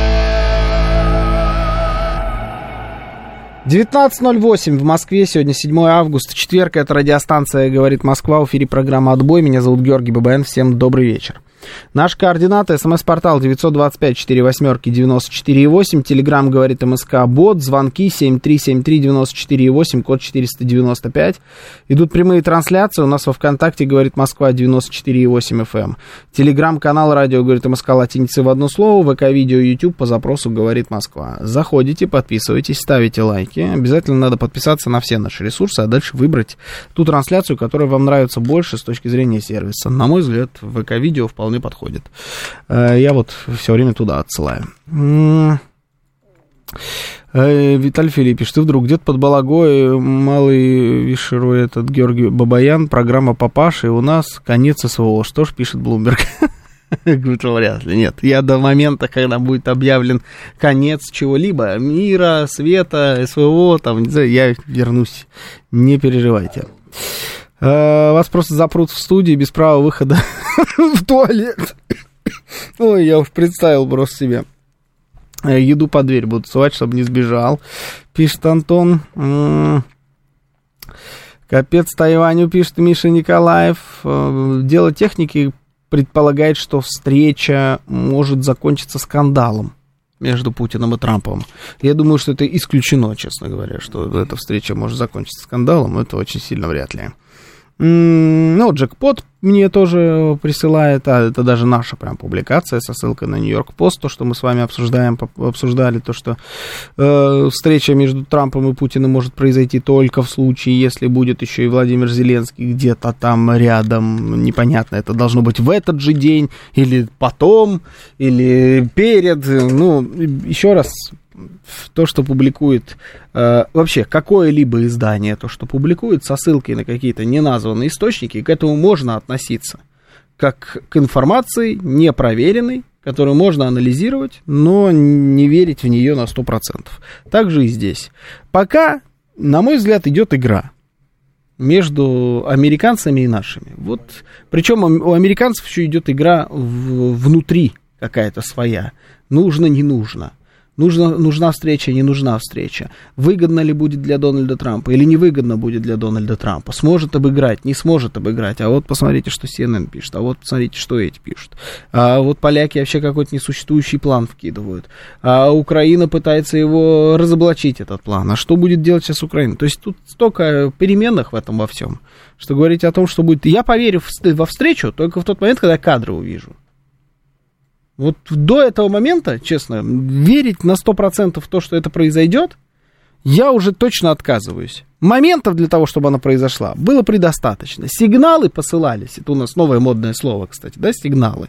19:08 в Москве, сегодня 7 августа, четверг, это радиостанция «Говорит Москва», в эфире программа «Отбой», меня зовут Георгий Бабаян, всем добрый вечер. Наши координаты: смс-портал 925-48-94-8, телеграмм «Говорит МСК», бот, звонки 7373-94-8, код 495. Идут прямые трансляции, у нас во ВКонтакте «Говорит Москва» 94,8 FM. Телеграм-канал «Радио Говорит МСК» латиницей в одно слово, ВК-видео, YouTube по запросу «Говорит Москва». Заходите, подписывайтесь, ставите лайки. Обязательно надо подписаться на все наши ресурсы, а дальше выбрать ту трансляцию, которая вам нравится больше с точки зрения сервиса. На мой взгляд, ВК-видео вполне подходит. Я вот все время туда отсылаю. Виталий Филиппович, ты вдруг где-то под Балагой, малый вишерой этот Георгий Бабаян, программа «Папаша», и у нас конец СВО. Что ж пишет Блумберг? Говорит, вряд ли. Нет, я до момента, когда будет объявлен конец чего-либо, мира, света, СВО, там, не знаю, я вернусь. Не переживайте. Вас просто запрут в студии без права выхода в туалет. Ой, я уж представил просто себе. Еду под дверь буду сувать, чтобы не сбежал, пишет Антон. Капец Тайваню, пишет Миша Николаев. Дело техники предполагает, что встреча может закончиться скандалом между Путиным и Трампом. Я думаю, что это исключено, честно говоря, что эта встреча может закончиться скандалом. Это очень сильно вряд ли. Ну, Джекпот мне тоже присылает, это даже наша прям публикация со ссылкой на Нью-Йорк Пост, то, что мы с вами обсуждали, то, что встреча между Трампом и Путиным может произойти только в случае, если будет еще и Владимир Зеленский где-то там рядом, непонятно, это должно быть в этот же день, или потом, или перед, ну, еще раз, то, что публикует вообще какое-либо издание, то, что публикует со ссылкой на какие-то неназванные источники, к этому можно относиться как к информации непроверенной, которую можно анализировать, но не верить в нее на 100%. Так же и здесь. Пока, на мой взгляд, идет игра между американцами и нашими. Вот, причем у американцев еще идет игра внутри какая-то своя. Нужно, не нужно. Нужна встреча, не нужна встреча. Выгодно ли будет для Дональда Трампа или невыгодно будет для Дональда Трампа? Сможет обыграть, не сможет обыграть. А вот посмотрите, что CNN пишет, а вот посмотрите, что эти пишут. А вот поляки вообще какой-то несуществующий план вкидывают. А Украина пытается его разоблачить, этот план. А что будет делать сейчас Украина? То есть тут столько переменных в этом во всем, что говорить о том, что будет... Я поверю во встречу только в тот момент, когда кадры увижу. Вот до этого момента, честно, верить на 100% в то, что это произойдет, я уже точно отказываюсь. Моментов для того, чтобы она произошла, было предостаточно. Сигналы посылались. Это у нас новое модное слово, кстати, да, сигналы.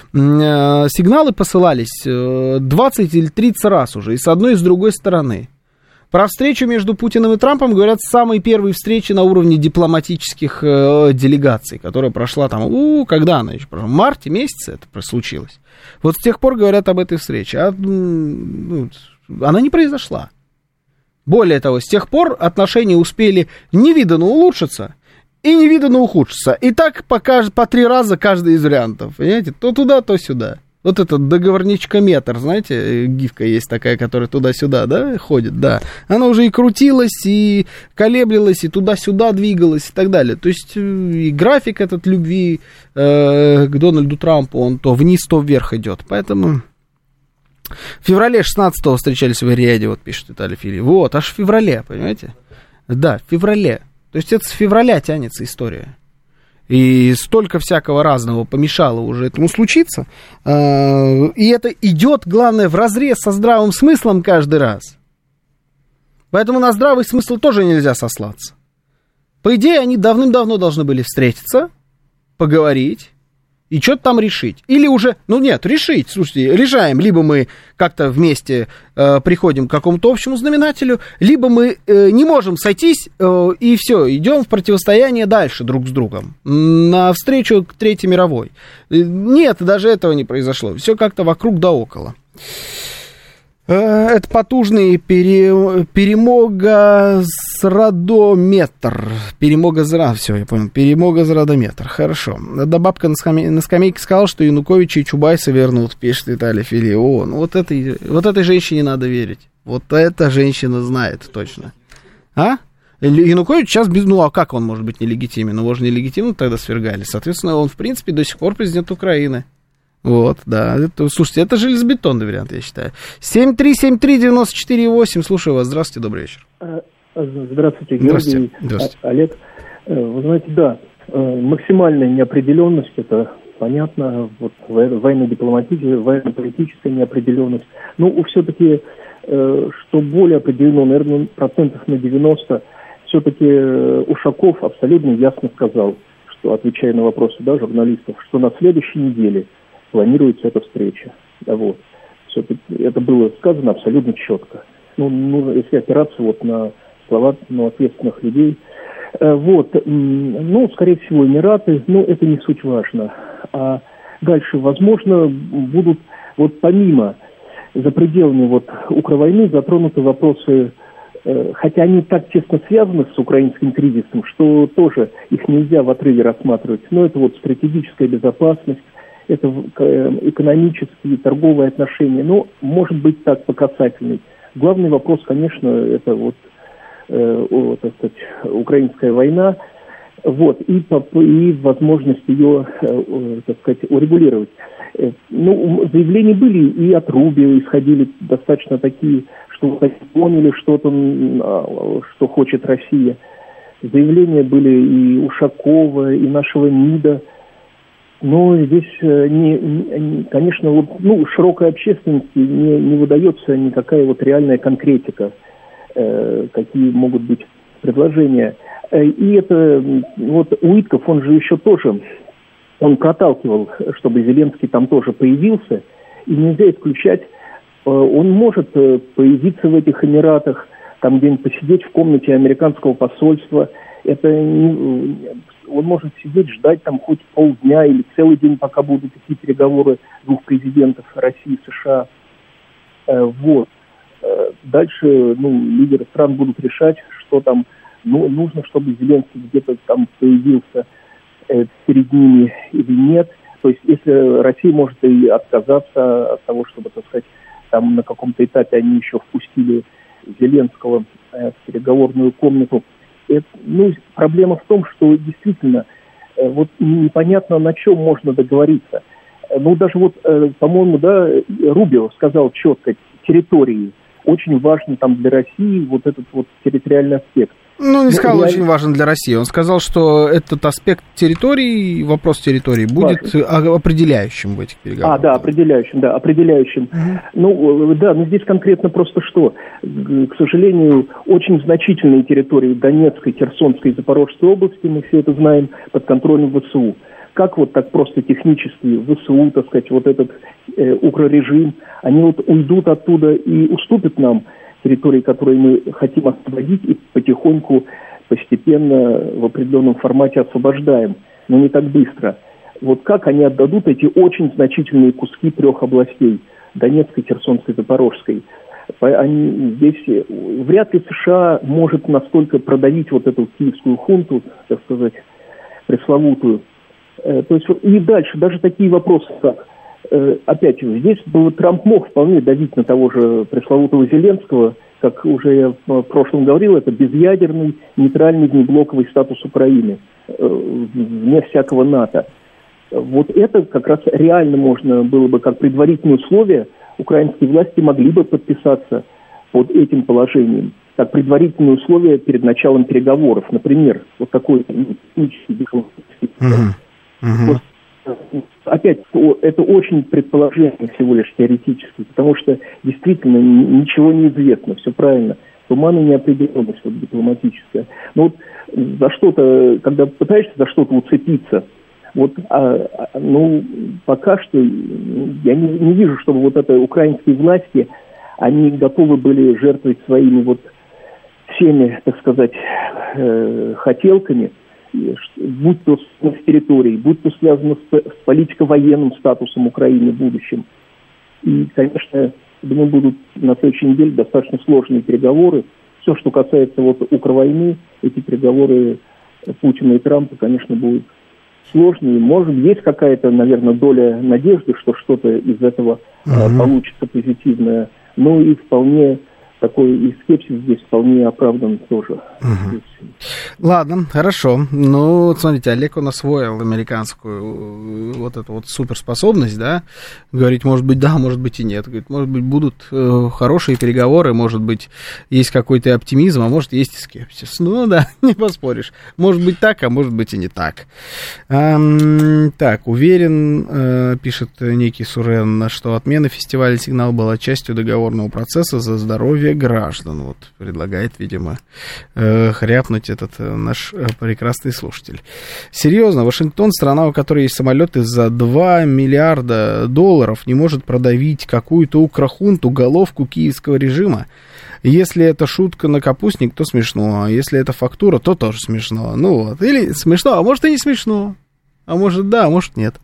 Сигналы посылались 20 или 30 раз уже, и с одной, и с другой стороны. Про встречу между Путиным и Трампом говорят с самой первой встречи на уровне дипломатических делегаций, которая прошла там, когда она еще прошла? В марте месяце это случилось. Вот с тех пор говорят об этой встрече. Она не произошла. Более того, с тех пор отношения успели невиданно улучшиться и невиданно ухудшиться. И так по 3 раза каждый из вариантов. Понимаете? То туда, то сюда. Вот этот договорничкометр, знаете, гифка есть такая, которая туда-сюда, да, ходит, да. Она уже и крутилась, и колеблилась, и туда-сюда двигалась, и так далее. То есть и график этот любви к Дональду Трампу, он то вниз, то вверх идет. Поэтому в феврале 16-го встречались в Риаде, вот пишет Виталий Филипп. Вот, аж в феврале, понимаете? Да, в феврале. То есть это с февраля тянется история. И столько всякого разного помешало уже этому случиться. И это идет, главное, вразрез со здравым смыслом каждый раз. Поэтому на здравый смысл тоже нельзя сослаться. По идее, они давным-давно должны были встретиться, поговорить и что-то там решить. Или уже, решить, слушайте, решаем. Либо мы как-то вместе приходим к какому-то общему знаменателю, либо мы не можем сойтись и все, идем в противостояние дальше друг с другом, навстречу к Третьей мировой. Нет, даже этого не произошло. Все как-то вокруг да около. Это потужный перемогозрадометр. Все, я понял. Перемогозрадометр. Хорошо. Да, бабка на скамейке сказала, что Януковича и Чубайса вернут, пишет Виталий Филипп. Вот этой женщине надо верить. Вот эта женщина знает точно. А? Янукович сейчас а как он может быть нелегитимен? Его же нелегитимно тогда свергали. Соответственно, он, в принципе, до сих пор президент Украины. Вот, да. Слушайте, это железобетонный вариант, я считаю. 7373948. Слушаю вас. Здравствуйте, добрый вечер. Здравствуйте, Георгий. Здравствуйте. Олег. Вы знаете, да, максимальная неопределенность, это понятно, вот военно-политическая неопределенность. Все-таки, что более определено, наверное, процентов на 90, все-таки Ушаков абсолютно ясно сказал, что, отвечая на вопросы журналистов, что на следующей неделе планируется эта встреча. Вот. Все-таки это было сказано абсолютно четко. Если опираться на слова ответственных людей. Скорее всего, Эмираты, это не суть важно. А дальше, возможно, будут, помимо, за пределами Укрвойны затронуты вопросы, хотя они так тесно связаны с украинским кризисом, что тоже их нельзя в отрыве рассматривать. Но это стратегическая безопасность, это экономические, торговые отношения, может быть так по касательной. Главный вопрос, конечно, это украинская война, и возможность ее, урегулировать. Заявления были и от Рубио, исходили достаточно такие, что они поняли что-то, что хочет Россия. Заявления были и Ушакова, и нашего МИДа. Но здесь, конечно, широкой общественности не выдается никакая реальная конкретика, какие могут быть предложения. И это, Уитков, он же еще тоже, он проталкивал, чтобы Зеленский там тоже появился, и нельзя исключать, он может появиться в этих Эмиратах, там где-нибудь посидеть в комнате американского посольства, он может сидеть, ждать там хоть полдня или целый день, пока будут такие переговоры двух президентов России и США. Дальше, лидеры стран будут решать, что там, нужно, чтобы Зеленский где-то там появился перед ними или нет. То есть, если Россия может и отказаться от того, чтобы, там на каком-то этапе они еще впустили Зеленского в переговорную комнату. Проблема в том, что действительно непонятно, на чем можно договориться. Даже по-моему, Рубио сказал четко, территории очень важны там для России этот территориальный аспект. Не сказал, очень важен для России. Он сказал, что этот аспект территории, вопрос территории будет определяющим в этих переговорах. Определяющим. Но здесь конкретно просто что? К сожалению, очень значительные территории Донецкой, Херсонской и Запорожской области, мы все это знаем, под контролем ВСУ. как вот так просто технически ВСУ, так сказать, вот этот укрорежим, они вот уйдут оттуда и уступят нам территории, которые мы хотим освободить, и потихоньку, постепенно в определенном формате освобождаем, но не так быстро. Вот как они отдадут эти очень значительные куски 3 областей, Донецкой, Херсонской, Запорожской? Здесь вряд ли США может настолько продавить вот эту киевскую хунту, так сказать, пресловутую. То есть и дальше даже такие вопросы, как опять здесь Трамп мог вполне давить на того же пресловутого Зеленского, как уже я в прошлом говорил, это безъядерный, нейтральный, внеблоковый статус Украины, вне всякого НАТО. Вот это как раз реально можно было бы как предварительное условие, украинские власти могли бы подписаться под этим положением, как предварительное условие перед началом переговоров. Например, вот такой технический дипломатический. Вот, опять, это очень предположение всего лишь теоретически, потому что действительно ничего не известно, все правильно. Туман и неопределенность вот, дипломатическая. Но вот за что-то, когда пытаешься за что-то уцепиться, вот, пока что я не вижу, чтобы вот это украинские власти, они готовы были жертвовать своими вот всеми, так сказать, хотелками, будь то с территорией, будь то связано с политико-военным статусом Украины в будущем. И, конечно, думаю, будут на следующей неделе достаточно сложные переговоры. Все, что касается вот укрвойны, эти переговоры Путина и Трампа, конечно, будут сложные. Может, есть какая-то, наверное, доля надежды, что что-то из этого получится позитивное. Ну и вполне такой и скепсис здесь вполне оправдан тоже. Ладно, хорошо. Ну, вот смотрите, Олег он освоил американскую вот эту вот суперспособность, да, говорить, может быть, да, может быть и нет. Говорит, может быть, будут хорошие переговоры, может быть, есть какой-то оптимизм, а может, есть и скепсис. Ну, да, не поспоришь. Может быть так, а может быть и не так. Так, уверен, пишет некий Сурен, что отмена фестиваля «Сигнал» была частью договорного процесса за здоровье граждан. Вот, предлагает, видимо, хряпнуть этот наш прекрасный слушатель. Серьезно, Вашингтон, страна, у которой есть самолеты за $2 миллиарда, не может продавить какую-то укрохунту, головку киевского режима. Если это шутка на капустник, то смешно, а если это фактура, то тоже смешно. Ну вот, или смешно, а может и не смешно. А может да, а может нет.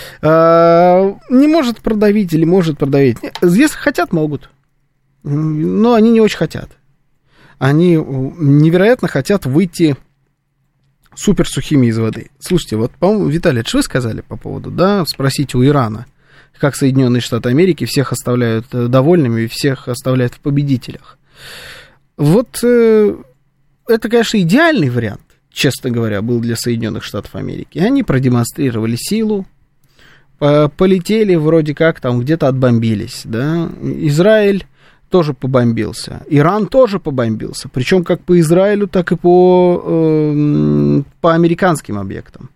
Не может продавить или может продавить. Если хотят, могут. Но они не очень хотят. Они невероятно хотят выйти супер сухими из воды. Слушайте, вот, по-моему, Виталий, это что вы сказали по поводу, да, спросите у Ирана, как Соединенные Штаты Америки всех оставляют довольными и всех оставляют в победителях. Вот это, конечно, идеальный вариант, честно говоря, был для Соединенных Штатов Америки. Они продемонстрировали силу, полетели вроде как там где-то отбомбились, да, Израиль тоже побомбился. Иран тоже побомбился. Причем как по Израилю, так и по американским объектам.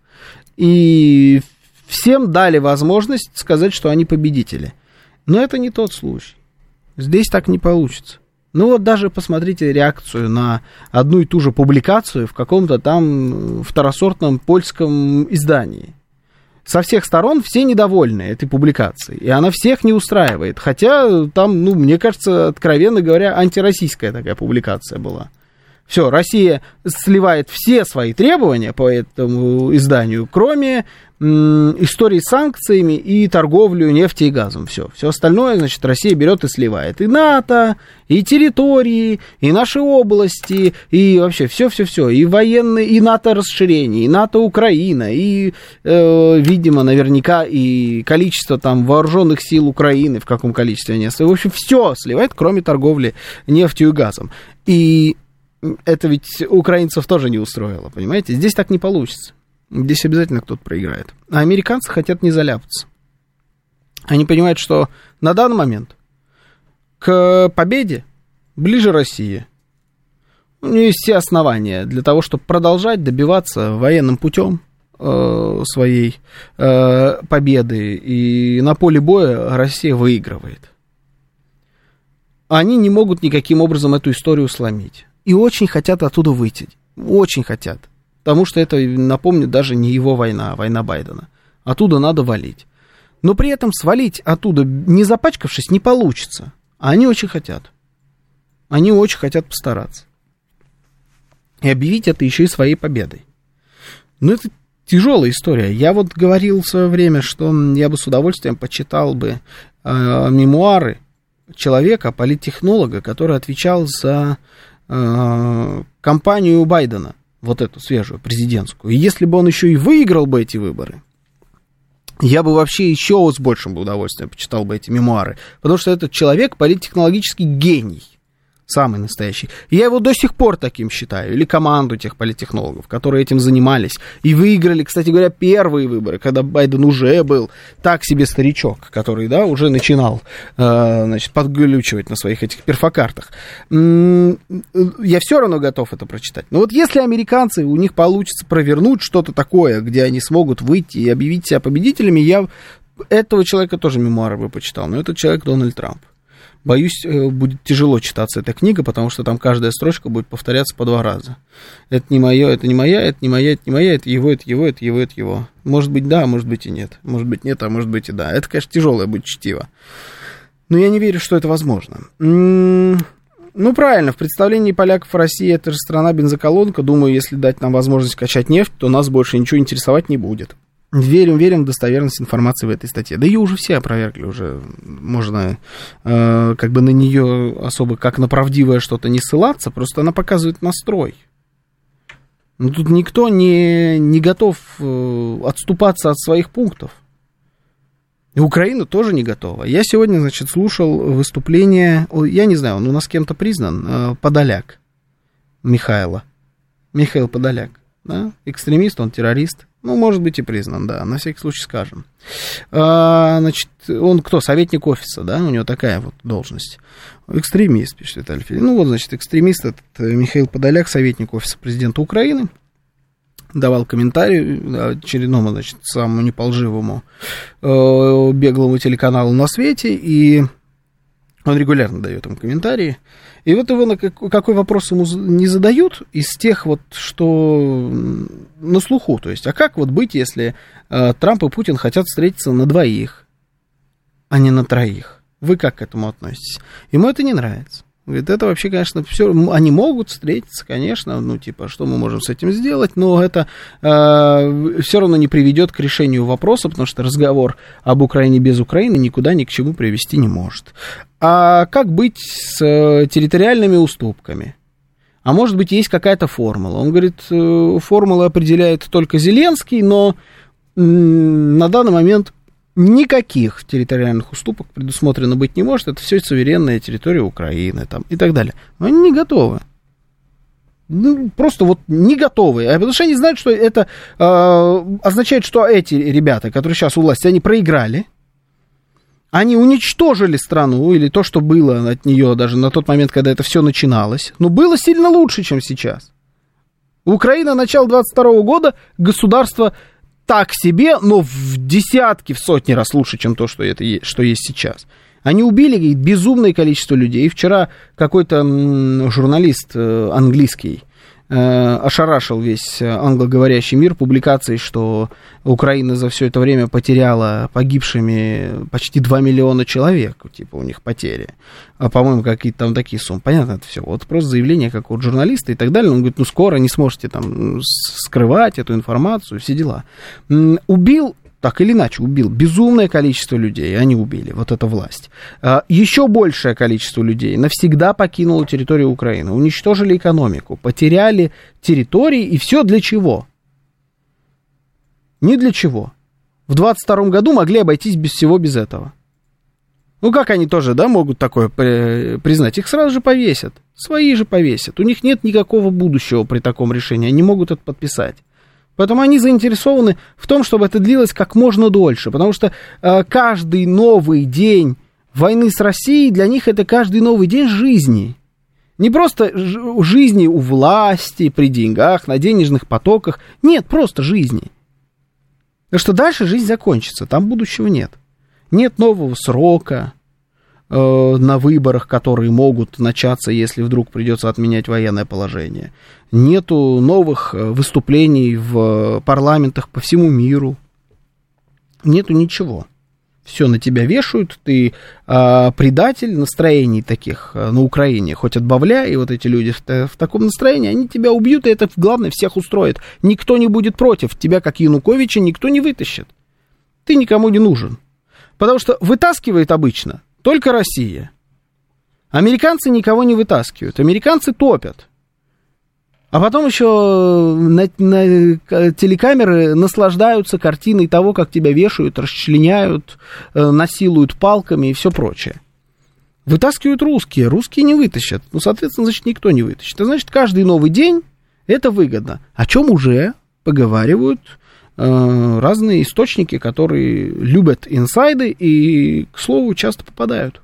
И всем дали возможность сказать, что они победители. Но это не тот случай. Здесь так не получится. Ну вот даже посмотрите реакцию на одну и ту же публикацию в каком-то там второсортном польском издании. Со всех сторон все недовольны этой публикацией, и она всех не устраивает. Хотя там, ну, мне кажется, откровенно говоря, антироссийская такая публикация была. Все, Россия сливает все свои требования по этому изданию, кроме истории с санкциями и торговлю нефтью и газом. Все остальное, значит, Россия берет и сливает. И НАТО, и территории, и наши области, и вообще все. И военные, и НАТО расширение, и НАТО Украина, и, видимо, наверняка и количество там вооруженных сил Украины, в каком количестве они сливают. В общем, все сливает, кроме торговли нефтью и газом. И это ведь украинцев тоже не устроило, понимаете? Здесь так не получится. Здесь обязательно кто-то проиграет. А американцы хотят не заляпаться. Они понимают, что на данный момент к победе ближе Россия. У нее есть все основания для того, чтобы продолжать добиваться военным путем своей победы. И на поле боя Россия выигрывает. Они не могут никаким образом эту историю сломить. И очень хотят оттуда выйти. Очень хотят. потому что это, напомню, даже не его война, а война Байдена. Оттуда надо валить. Но при этом свалить оттуда, не запачкавшись, не получится. А они очень хотят. Они очень хотят постараться. И объявить это еще и своей победой. Но это тяжелая история. Я вот говорил в свое время, что я бы с удовольствием почитал бы мемуары человека, политтехнолога, который отвечал за кампанию Байдена, вот эту свежую, президентскую. И если бы он еще и выиграл бы эти выборы, я бы вообще еще с большим удовольствием почитал бы эти мемуары, потому что этот человек политтехнологический гений. Самый настоящий. Я его до сих пор таким считаю. Или команду тех политтехнологов, которые этим занимались. И выиграли, кстати говоря, первые выборы, когда Байден уже был так себе старичок, который, да, уже начинал, значит, подглючивать на своих этих перфокартах. Я все равно готов это прочитать. Но вот если американцы, у них получится провернуть что-то такое, где они смогут выйти и объявить себя победителями, я этого человека тоже мемуары бы почитал. Но этот человек Дональд Трамп. Боюсь, будет тяжело читаться эта книга, потому что там каждая строчка будет повторяться по 2 раза. Это не мое, это не моя, это не моя, это не моя, это его, это его, это его, это его. Может быть, да, может быть и нет. Может быть, нет, а может быть и да. Это, конечно, тяжелое будет чтиво. Но я не верю, что это возможно. Ну, правильно, в представлении поляков Россия — это же страна-бензоколонка. Думаю, если дать нам возможность качать нефть, то нас больше ничего интересовать не будет. Верим в достоверность информации в этой статье. Да ее уже все опровергли, уже можно как бы на нее особо как на правдивое что-то не ссылаться, просто она показывает настрой. Но тут никто не готов отступаться от своих пунктов. И Украина тоже не готова. Я сегодня, значит, слушал выступление, я не знаю, он у нас кем-то признан, Подоляк Михаил Подоляк, да? Экстремист, он террорист. Ну, может быть, и признан, да, на всякий случай скажем. Значит, он кто? Советник офиса, да, у него такая вот должность. Экстремист, пишет Виталий Филипп. Ну, вот, значит, экстремист, этот Михаил Подоляк, советник офиса президента Украины, давал комментарий очередному, значит, самому неполживому беглому телеканалу на свете, и он регулярно дает им комментарии. И вот его какой вопрос ему не задают из тех вот, что на слуху. То есть, а как вот быть, если Трамп и Путин хотят встретиться на 2, а не на 3? Вы как к этому относитесь? Ему это не нравится. Говорит, это вообще, конечно, все, они могут встретиться, конечно, ну, типа, что мы можем с этим сделать, но это все равно не приведет к решению вопроса, потому что разговор об Украине без Украины никуда ни к чему привести не может. А как быть с территориальными уступками? А может быть, есть какая-то формула? Он говорит, формулу определяет только Зеленский, но на данный момент никаких территориальных уступок предусмотрено быть не может. Это все суверенная территория Украины там, и так далее. Но они не готовы. Ну, просто вот не готовы. Потому что они знают, что это означает, что эти ребята, которые сейчас у власти, они проиграли. Они уничтожили страну, или то, что было от нее даже на тот момент, когда это все начиналось. Но было сильно лучше, чем сейчас. Украина начала 22 года, государство так себе, но в десятки, в сотни раз лучше, чем то, что есть сейчас. Они убили, говорит, безумное количество людей. Вчера какой-то журналист английский ошарашил весь англоговорящий мир публикацией, что Украина за все это время потеряла погибшими почти 2 миллиона человек, типа у них потери. По-моему, какие-то там такие суммы. Понятно это все. Вот просто заявление какого-то журналиста и так далее. Он говорит, ну скоро не сможете там скрывать эту информацию, все дела. Убил, так или иначе убил безумное количество людей, они убили, вот эта власть. Еще большее количество людей навсегда покинуло территорию Украины, уничтожили экономику, потеряли территории, и все для чего? Не для чего. В 22 году могли обойтись без всего без этого. Ну, как они тоже, да, могут такое признать? Их сразу же повесят, свои же повесят. У них нет никакого будущего при таком решении, они могут это подписать. Поэтому они заинтересованы в том, чтобы это длилось как можно дольше, потому что каждый новый день войны с Россией для них это каждый новый день жизни. Не просто жизни у власти, при деньгах, на денежных потоках. Нет, просто жизни. Потому что дальше жизнь закончится, там будущего нет. Нет нового срока, на выборах, которые могут начаться, если вдруг придется отменять военное положение. Нету новых выступлений в парламентах по всему миру. Нету ничего. Все на тебя вешают, ты предатель, настроений таких на Украине хоть отбавляй, и вот эти люди в таком настроении, они тебя убьют, и это, главное, всех устроит. Никто не будет против, тебя, как Януковича, никто не вытащит. Ты никому не нужен. Потому что вытаскивает обычно только Россия. Американцы никого не вытаскивают, американцы топят. А потом еще на телекамеры наслаждаются картиной того, как тебя вешают, расчленяют, насилуют палками и все прочее. Вытаскивают русские. Русские не вытащат. Ну, соответственно, значит, никто не вытащит. А значит, каждый новый день это выгодно. О чем уже поговаривают разные источники, которые любят инсайды и, к слову, часто попадают.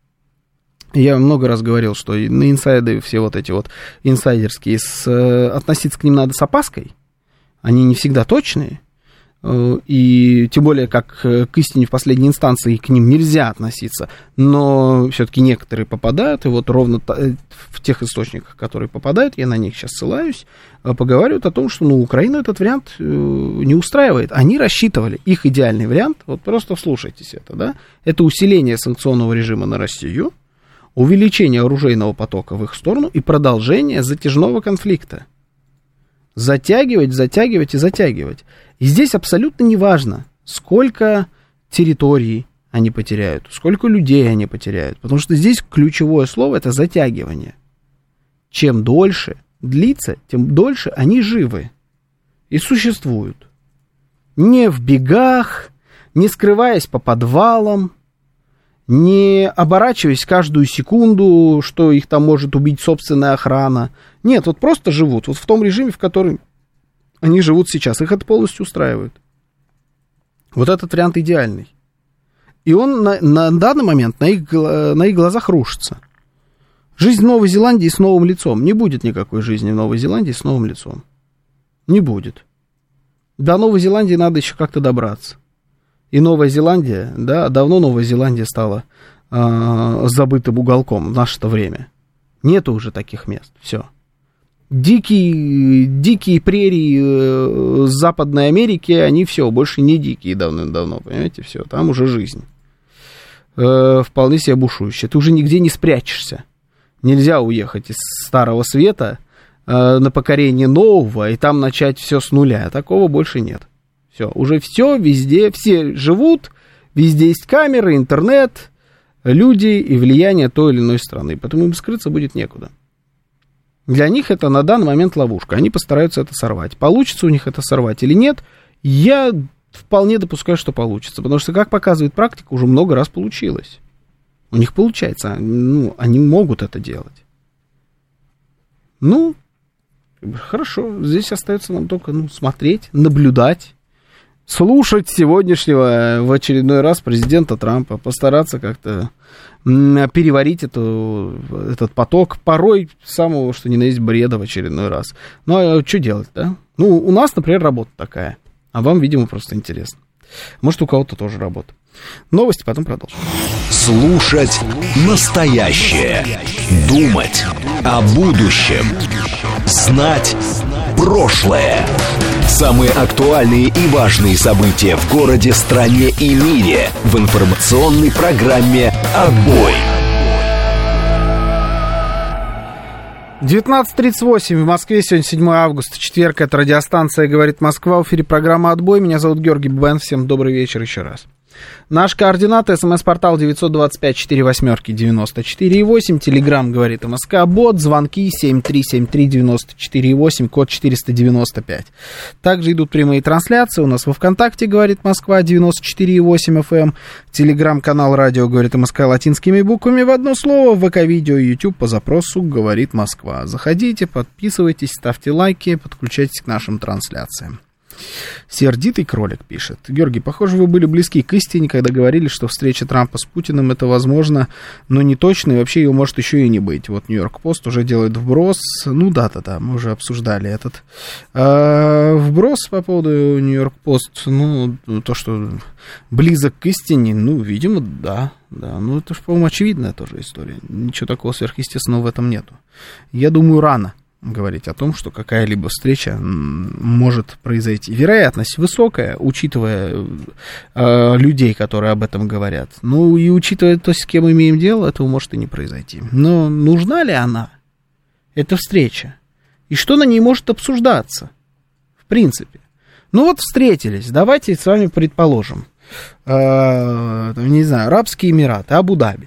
Я много раз говорил, что на инсайды, все вот эти вот инсайдерские, относиться к ним надо с опаской. Они не всегда точные. И тем более, как к истине в последней инстанции к ним нельзя относиться. Но все-таки некоторые попадают. И вот ровно в тех источниках, которые попадают, я на них сейчас ссылаюсь, поговаривают о том, что Украину этот вариант не устраивает. Они рассчитывали. Их идеальный вариант, вот просто вслушайтесь это, да, это усиление санкционного режима на Россию, увеличение оружейного потока в их сторону и продолжение затяжного конфликта. Затягивать, затягивать и затягивать. И здесь абсолютно не важно, сколько территорий они потеряют, сколько людей они потеряют. Потому что здесь ключевое слово – это затягивание. Чем дольше длится, тем дольше они живы и существуют. Не в бегах, не скрываясь по подвалам, не оборачиваясь каждую секунду, что их там может убить собственная охрана. Нет, вот просто живут, вот в том режиме, в котором они живут сейчас. Их это полностью устраивает. Вот этот вариант идеальный. И он на данный момент на их глазах рушится. Жизнь в Новой Зеландии с новым лицом. Не будет никакой жизни в Новой Зеландии с новым лицом. Не будет. До Новой Зеландии надо еще как-то добраться. И Новая Зеландия, да, давно Новая Зеландия стала забытым уголком в наше-то время. Нету уже таких мест, все. Дикие прерии Западной Америки, они все, больше не дикие давным-давно, понимаете, все, там уже жизнь. Вполне себе бушующая. Ты уже нигде не спрячешься. Нельзя уехать из Старого Света на покорение нового и там начать все с нуля. Такого больше нет. Все, уже все, везде, все живут, везде есть камеры, интернет, люди и влияние той или иной страны. Поэтому им скрыться будет некуда. Для них это на данный момент ловушка. Они постараются это сорвать. Получится у них это сорвать или нет, я вполне допускаю, что получится. Потому что, как показывает практика, уже много раз получилось. У них получается. Они могут это делать. Хорошо. Здесь остается нам только смотреть, наблюдать. Слушать сегодняшнего в очередной раз президента Трампа, постараться как-то переварить этот поток, порой самого, что ни на есть, бреда в очередной раз. Ну, а что делать, да? У нас, например, работа такая, а вам, видимо, просто интересно. Может, у кого-то тоже работа. Новости, потом продолжим. Слушать настоящее. Думать о будущем. Знать прошлое. Самые актуальные и важные события в городе, стране и мире в информационной программе «Отбой». 19:38 в Москве, сегодня 7 августа, четверг, это радиостанция «Говорит Москва», в эфире программа «Отбой», меня зовут Георгий Бабаян, всем добрый вечер еще раз. Наш координат, смс-портал 925-48-94-8, телеграмм «Говорит МСК», бот, звонки 7373-94-8, код 495. Также идут прямые трансляции, у нас во ВКонтакте «Говорит Москва», 94,8 FM, телеграм-канал «Радио Говорит МСК» латинскими буквами в одно слово, ВК-видео и YouTube по запросу «Говорит Москва». Заходите, подписывайтесь, ставьте лайки, подключайтесь к нашим трансляциям. Сердитый кролик пишет. Георгий, похоже, вы были близки к истине, когда говорили, что встреча Трампа с Путиным это возможно, но не точно, и вообще ее может еще и не быть. Вот Нью-Йорк Пост уже делает вброс. Ну да, мы уже обсуждали этот вброс по поводу Нью-Йорк Пост. Ну, то, что близок к истине, ну, видимо, да. Ну, это же, по-моему, очевидная тоже история. Ничего такого сверхъестественного в этом нету. Я думаю, рано говорить о том, что какая-либо встреча может произойти. Вероятность высокая, учитывая людей, которые об этом говорят. Ну, и учитывая то, с кем имеем дело, этого может и не произойти. Но нужна ли она, эта встреча? И что на ней может обсуждаться? В принципе. Ну, вот встретились. Давайте с вами предположим. Не знаю, Арабские Эмираты, Абу-Даби.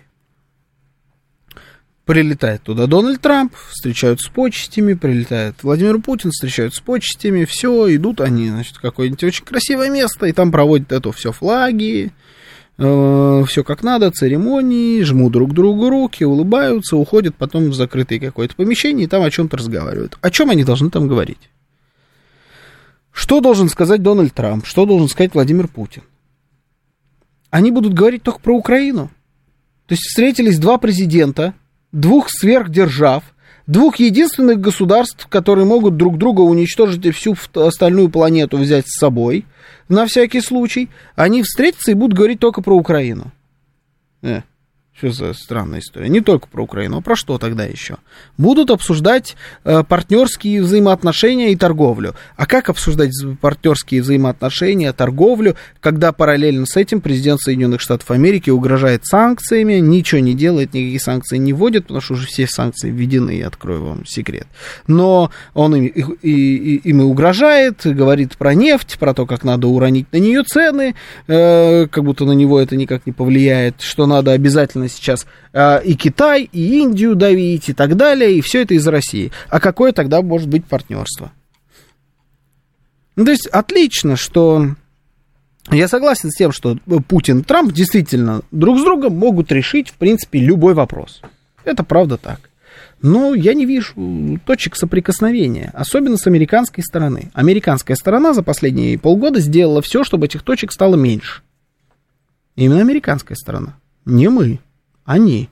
Прилетает туда Дональд Трамп, встречают с почестями, прилетает Владимир Путин, встречают с почестями, все, идут они, значит, в какое-нибудь очень красивое место, и там проводят это все флаги, все как надо, церемонии, жмут друг другу руки, улыбаются, уходят потом в закрытое какое-то помещение, и там о чем-то разговаривают. О чем они должны там говорить? Что должен сказать Дональд Трамп? Что должен сказать Владимир Путин? Они будут говорить только про Украину. То есть встретились два президента, двух сверхдержав, двух единственных государств, которые могут друг друга уничтожить и всю остальную планету взять с собой, на всякий случай, они встретятся и будут говорить только про Украину. Что за странная история? Не только про Украину, а про что тогда еще? Будут обсуждать партнерские взаимоотношения и торговлю. А как обсуждать партнерские взаимоотношения, торговлю, когда параллельно с этим президент Соединенных Штатов Америки угрожает санкциями, ничего не делает, никакие санкции не вводит, потому что уже все санкции введены, я открою вам секрет. Но он им и угрожает, говорит про нефть, про то, как надо уронить на нее цены, как будто на него это никак не повлияет, что надо обязательно сейчас и Китай, и Индию давить, и так далее, и все это из России. А какое тогда может быть партнерство? Ну, то есть отлично, что я согласен с тем, что Путин и Трамп действительно друг с другом могут решить, в принципе, любой вопрос. Это правда так. Но я не вижу точек соприкосновения, особенно с американской стороны. Американская сторона за последние полгода сделала все, чтобы этих точек стало меньше. Именно американская сторона. Не мы. Они.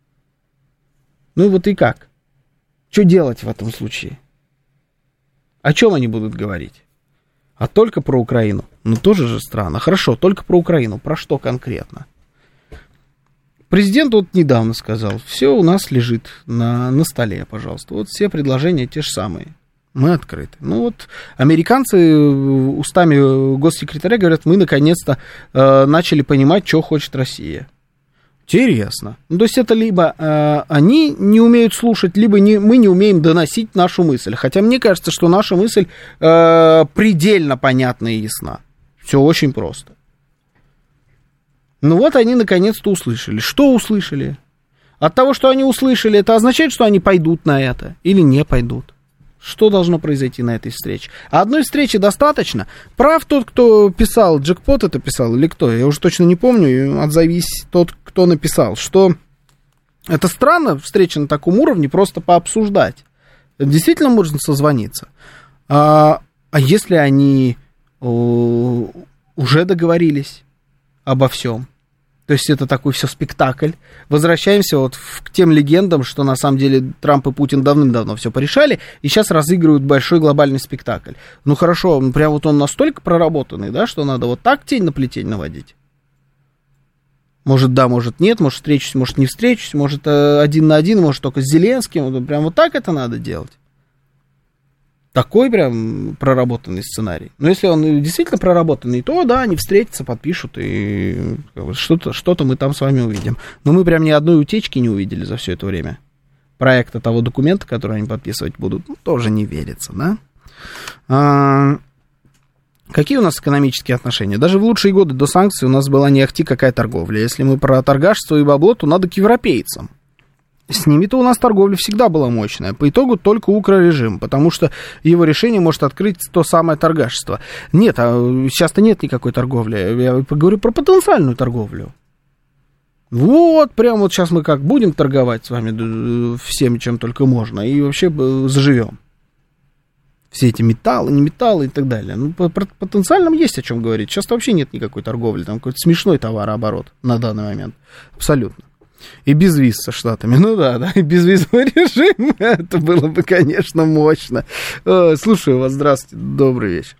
Ну вот и как? Что делать в этом случае? О чем они будут говорить? А только про Украину? Ну тоже же странно. Хорошо, только про Украину. Про что конкретно? Президент вот недавно сказал, все у нас лежит на столе, пожалуйста. Вот все предложения те же самые. Мы открыты. Ну вот американцы устами госсекретаря говорят, мы наконец-то начали понимать, что хочет Россия. Интересно. Ну, то есть это либо они не умеют слушать, либо мы не умеем доносить нашу мысль. Хотя мне кажется, что наша мысль предельно понятна и ясна. Все очень просто. Ну вот они наконец-то услышали. Что услышали? От того, что они услышали, это означает, что они пойдут на это или не пойдут. Что должно произойти на этой встрече? А одной встречи достаточно. Прав тот, кто писал, Джекпот это писал или кто? Я уже точно не помню. Отзовись тот, кто написал. Что это странно, встреча на таком уровне, просто пообсуждать. Действительно можно созвониться. А если они уже договорились обо всем? То есть это такой все спектакль. Возвращаемся вот к тем легендам, что на самом деле Трамп и Путин давным-давно все порешали, и сейчас разыгрывают большой глобальный спектакль. Ну хорошо, прям вот он настолько проработанный, да, что надо вот так тень на плетень наводить. Может да, может нет, может встречусь, может не встречусь, может один на один, может только с Зеленским. Прям вот так это надо делать. Такой прям проработанный сценарий. Но если он действительно проработанный, то да, они встретятся, подпишут, и что-то мы там с вами увидим. Но мы прям ни одной утечки не увидели за все это время. Проекта того документа, который они подписывать будут, тоже не верится, да? Какие у нас экономические отношения? Даже в лучшие годы до санкций у нас была не ахти какая торговля. Если мы про торгашество и бабло, то надо к европейцам. С ними-то у нас торговля всегда была мощная. По итогу только укрорежим, потому что его решение может открыть то самое торгашество. Нет, сейчас-то нет никакой торговли. Я поговорю про потенциальную торговлю. Вот, прям вот сейчас мы как будем торговать с вами всем, чем только можно, и вообще заживем. Все эти металлы, не металлы и так далее. Ну, по потенциальным есть о чем говорить. Сейчас вообще нет никакой торговли. Там какой-то смешной товарооборот на данный момент. Абсолютно. И без виз со Штатами. Ну да, и безвизовый режим. Это было бы, конечно, мощно. Слушаю вас. Здравствуйте. Добрый вечер.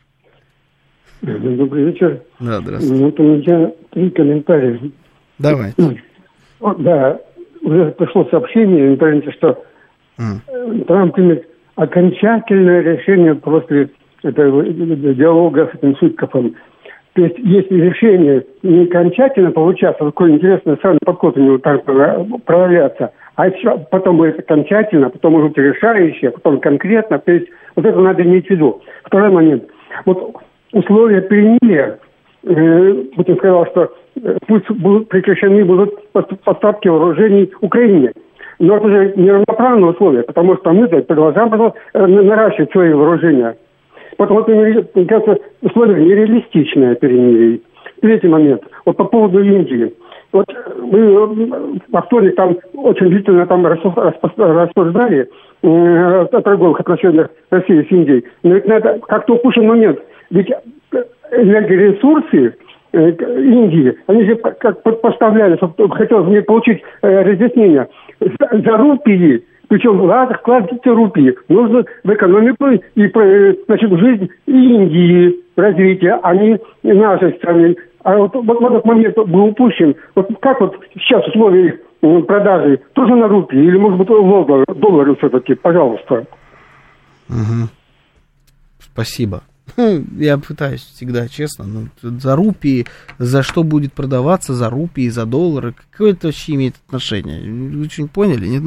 Добрый вечер. Да, здравствуйте. Вот у меня 3 комментария. Давай. Да, уже пришло сообщение в интернете, что Трамп примет окончательное решение после этого диалога с этим Суткофом. То есть, если решение не окончательно получается, такой интересный странный подход у него там проявляться, а еще потом будет окончательно, потом уже решающее, потом конкретно, то есть, вот это надо иметь в виду. Второй момент. Вот условия перемирия, Путин сказал, что пусть будут прекращены поставки вооружений Украине. Но это же неравноправные условия, потому что мы продолжаем наращивать свои вооружения. Потому что, мне кажется, условия нереалистичные перемирие. Третий момент. Вот по поводу Индии. Вот мы во вторник там очень длительно там рассуждали о торговых отношениях России с Индией. Но ведь надо как-то упущен момент. Ведь энергоресурсы Индии, они же как поставляли, чтобы хотелось мне получить разъяснение, за рупии, причем вкладывать рупии, нужно в экономику и, значит, в жизнь Индии развитие, а не нашей страны. А вот этот момент был упущен. Вот как вот сейчас условия продажи тоже на рупии или, может быть, доллары все-таки, пожалуйста. Угу. Спасибо. Я пытаюсь всегда, честно, за рупии, за что будет продаваться, за рупии, за доллары, какое это вообще имеет отношение? Вы что-нибудь поняли? Нет,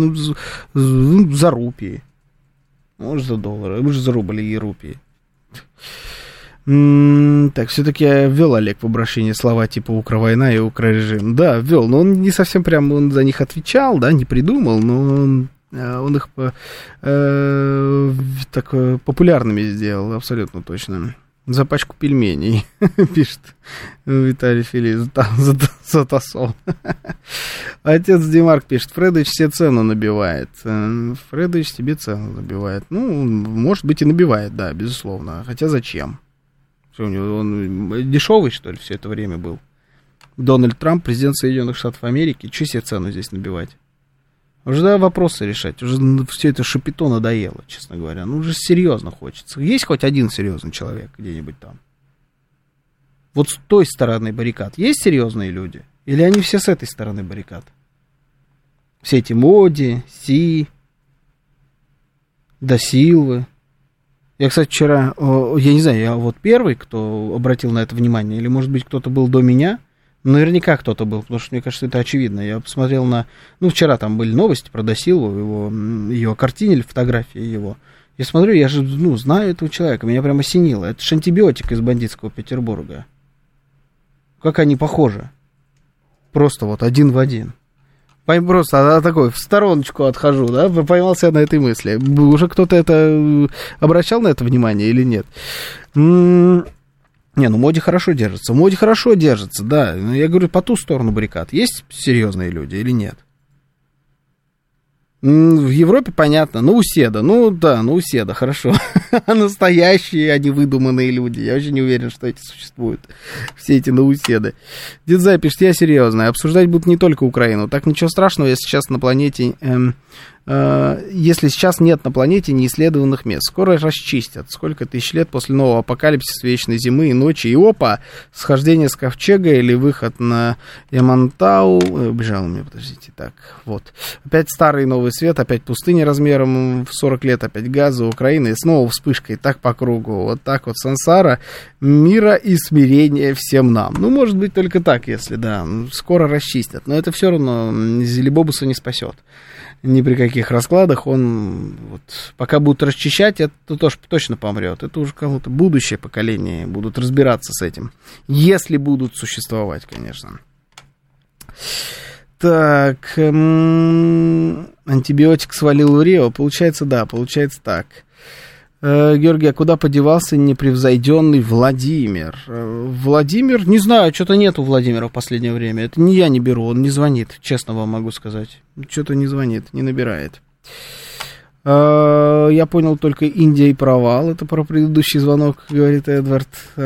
за рупии. Может, за доллары, может, за рубли и рупии. Так, все-таки я ввел, Олег, в обращение слова типа «Укрвойна» и «Укррежим». Да, ввел, но он не совсем прям, он за них отвечал, да, не придумал, но он их так популярными сделал, абсолютно точно. За пачку пельменей, пишет Виталий Филипп, за тосол. Отец Димарк пишет: Фредович все цену набивает. Фредович тебе цену набивает. Ну, может быть, и набивает, да, безусловно. Хотя зачем? Что у него, он дешевый, что ли, все это время был? Дональд Трамп, президент Соединенных Штатов Америки. Че себе цену здесь набивать? Уже да, вопросы решать. Уже все это шапито надоело, честно говоря. Ну, уже серьезно хочется. Есть хоть один серьезный человек где-нибудь там? Вот с той стороны баррикад есть серьезные люди? Или они все с этой стороны баррикад? Все эти Моди, Си, Да Силвы. Я, кстати, вчера, я не знаю, я вот первый, кто обратил на это внимание, или, может быть, кто-то был до меня. Наверняка кто-то был, потому что, мне кажется, это очевидно. Я посмотрел на... Ну, вчера там были новости про Да Силву, ее картинили, фотографии его. Я смотрю, я же, знаю этого человека, меня прям осенило. Это же антибиотик из бандитского Петербурга. Как они похожи. Просто вот один в один. Просто такой, в стороночку отхожу, да, поймался я на этой мысли. Уже кто-то это обращал на это внимание или нет? Не, Моди хорошо держится. Моди хорошо держится, да. Но я говорю, по ту сторону баррикад. Есть серьезные люди или нет? В Европе понятно. Науседа. Науседа, хорошо. А настоящие, а не выдуманные люди. Я вообще не уверен, что эти существуют. Все эти науседы. Дедзай пишет: я серьезно. Обсуждать будут не только Украину. Так ничего страшного, если сейчас на планете... если сейчас нет на планете неисследованных мест. Скоро расчистят. Сколько тысяч лет после нового апокалипсиса, вечной зимы и ночи. И опа, схождение с ковчега или выход на Ямантау. Убежал у меня, подождите. Так, вот. Опять старый новый свет, опять пустыня размером в 40 лет, опять газы, Украина. И снова вспышка, и так по кругу. Вот так вот сансара, мира и смирения всем нам. Ну, может быть, только так, если, да. Скоро расчистят. Но это все равно Зелебобуса не спасет. Ни при каких раскладах он, вот, пока будут расчищать, это тоже точно помрет. Это уже кому-то будущее поколение будут разбираться с этим. Если будут существовать, конечно. Так, антибиотик свалил в Рио. Получается, да, получается так. Георгий, а куда подевался непревзойденный Владимир? Владимир, не знаю, что-то нету Владимира в последнее время. Это не я не беру, он не звонит, честно вам могу сказать. Что-то не звонит, не набирает. Я понял только Индия и провал. Это про предыдущий звонок, говорит Эдвард.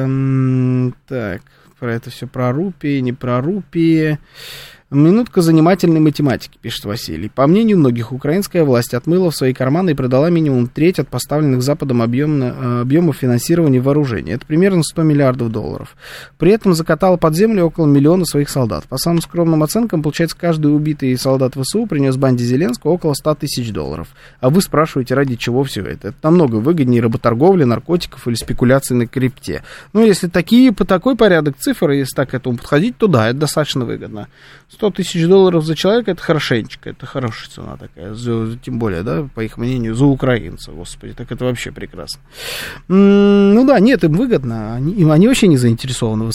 Так, про это все про рупии, не про рупии. Минутка занимательной математики, пишет Василий. По мнению многих, украинская власть отмыла в свои карманы и продала минимум треть от поставленных Западом объемов финансирования вооружений. Это примерно 100 миллиардов долларов. При этом закатала под землю около миллиона своих солдат. По самым скромным оценкам, получается, каждый убитый солдат ВСУ принес банде Зеленского около 100 тысяч долларов. А вы спрашиваете, ради чего все это? Это намного выгоднее работорговли, наркотиков или спекуляций на крипте. Ну, если такой порядок цифр, если так к этому подходить, то да, это достаточно выгодно. 100 тысяч долларов за человека — это хорошенечко, это хорошая цена такая, тем более, да, по их мнению, за украинцев, господи, так это вообще прекрасно. Ну да, нет, им выгодно, они вообще не заинтересованы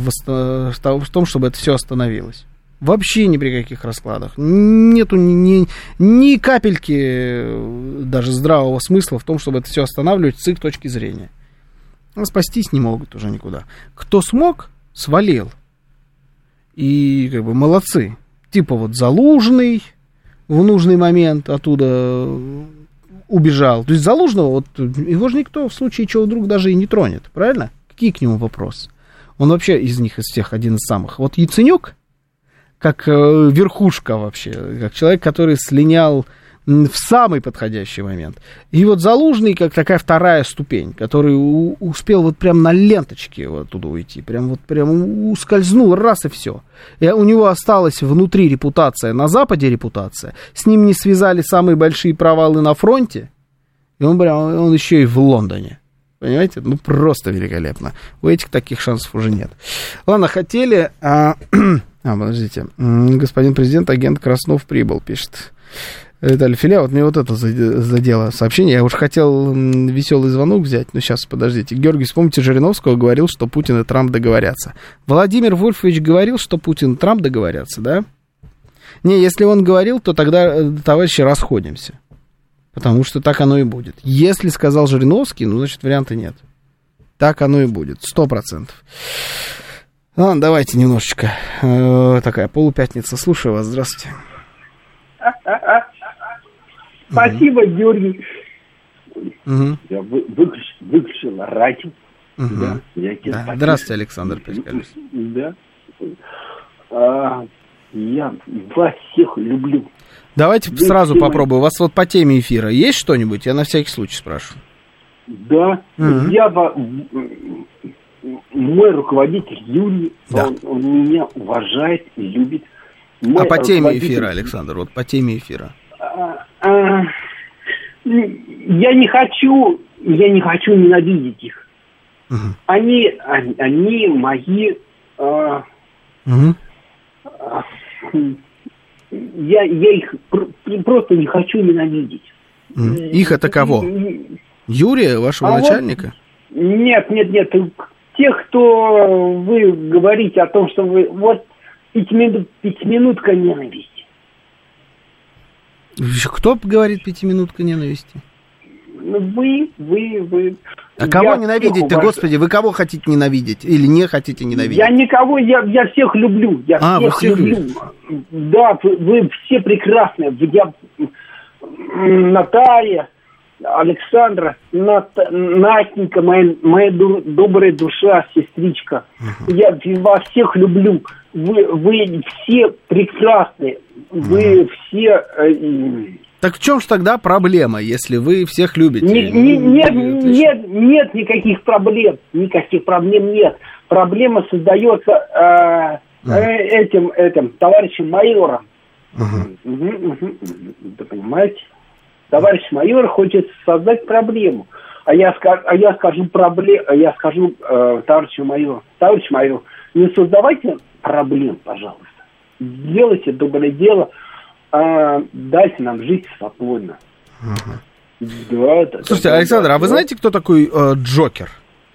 в том, чтобы это все остановилось. Вообще ни при каких раскладах. Нету ни капельки даже здравого смысла в том, чтобы это все останавливать с их точки зрения. Но спастись не могут уже никуда. Кто смог, свалил. И как бы молодцы. Типа вот Залужный в нужный момент оттуда убежал. То есть Залужного, вот его же никто в случае чего вдруг даже и не тронет. Правильно? Какие к нему вопросы? Он вообще из них, из всех, один из самых. Вот Яценюк, как верхушка вообще, как человек, который слинял в самый подходящий момент. И вот Залужный, как такая вторая ступень, который успел вот прям на ленточке вот оттуда уйти, прям ускользнул, раз и все. И у него осталась внутри репутация, на Западе репутация, с ним не связали самые большие провалы на фронте, и он еще и в Лондоне. Понимаете? Ну, просто великолепно. У этих таких шансов уже нет. Ладно, хотели... подождите. Господин президент, агент Краснов прибыл, пишет Виталий Филя. Вот мне вот это задело сообщение. Я уж хотел веселый звонок взять, но сейчас, подождите. Георгий, вспомните, Жириновского говорил, что Путин и Трамп договорятся. Владимир Вольфович говорил, что Путин и Трамп договорятся, да? Не, если он говорил, то тогда, товарищи, расходимся. Потому что так оно и будет. Если сказал Жириновский, ну, значит, варианта нет. Так оно и будет, 100%. Ладно, давайте немножечко. Такая полупятница. Слушаю вас, здравствуйте. Спасибо, Георгий. Я выключил радио. Да. Здравствуйте, Александр Пискалюс. Да. Я вас всех люблю. Давайте сразу попробую. У вас вот по теме эфира есть что-нибудь? Я на всякий случай спрашиваю. Да. Мой руководитель Юрий, да. он меня уважает и любит. А по теме эфира, Александр, вот по теме эфира. Я не хочу ненавидеть их. Они мои... Я их просто не хочу ненавидеть. Их это кого? Юрия, вашего начальника? Нет. Тех, кто вы говорите о том, что вы... Вот пятиминутка ненависти. Кто говорит пятиминутка ненависти? Вы. А кого ненавидеть-то, господи? Вы кого хотите ненавидеть? Или не хотите ненавидеть? Я никого, я всех люблю. Вы всех люблю. Да, вы все прекрасные. Наталья, Александра, Настенька, моя добрая душа, сестричка. Я вас всех люблю. Вы все прекрасные. Вы все... Так в чем же тогда проблема, если вы всех любите? Нет никаких проблем. Никаких проблем нет. Проблема создается этим товарищем майором. Вы понимаете? Товарищ майор хочет создать проблему. А я скажу товарищу майору: товарищ майор, не создавайте проблем, пожалуйста. Делайте доброе дело, дайте нам жить свободно. Слушайте, Александр, а вы знаете, кто такой Джокер?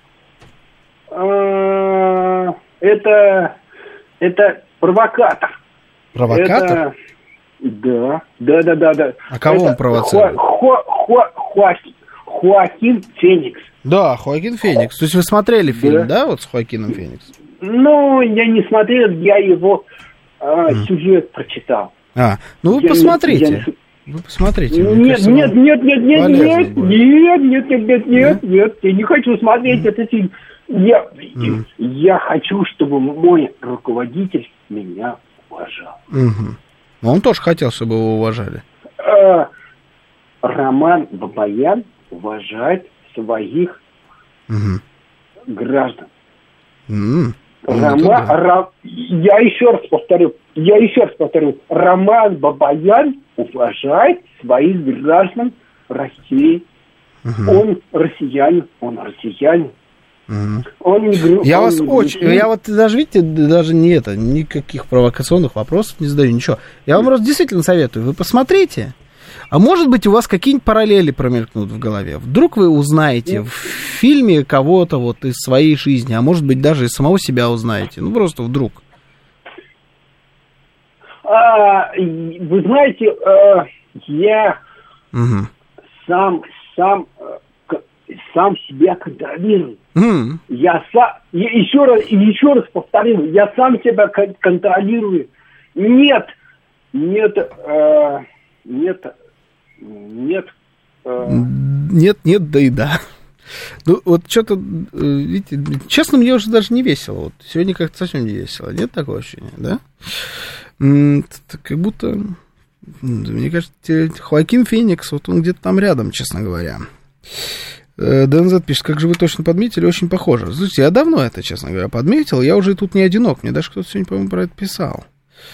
Это провокатор. Провокатор? Да. А кого он провоцирует? Хоакин Феникс. Да, Хоакин Феникс. То есть вы смотрели фильм, да, вот с Хоакином Фениксом? Ну, я не смотрел, я его сюжет прочитал. Вы посмотрите. Вы посмотрите. Нет, я не хочу смотреть этот фильм. Я хочу, чтобы мой руководитель меня уважал. Он тоже хотел, чтобы его уважали. Роман Бабаян уважает своих граждан. Я еще раз повторю, Роман Бабаян уважает своих граждан России. Он россиянин. Я вот даже, видите, даже не это, никаких провокационных вопросов не задаю, ничего. Я вам просто действительно советую, вы посмотрите. А может быть, у вас какие-нибудь параллели промелькнут в голове. Вдруг вы узнаете в фильме кого-то вот из своей жизни, а может быть, даже из самого себя узнаете. Ну, просто вдруг. Вы знаете, я сам себя контролирую. Я еще раз повторю, я сам себя контролирую. Нет, да и да. Ну, вот что-то, видите, честно, мне уже даже не весело. Вот сегодня как-то совсем не весело. Нет такого ощущения, да? Как будто, мне кажется, Хоакин Феникс, вот он где-то там рядом, честно говоря. ДНЗ пишет, как же вы точно подметили, очень похоже. Слушайте, я давно это, честно говоря, подметил. Я уже тут не одинок. Мне даже кто-то сегодня, по-моему, про это писал.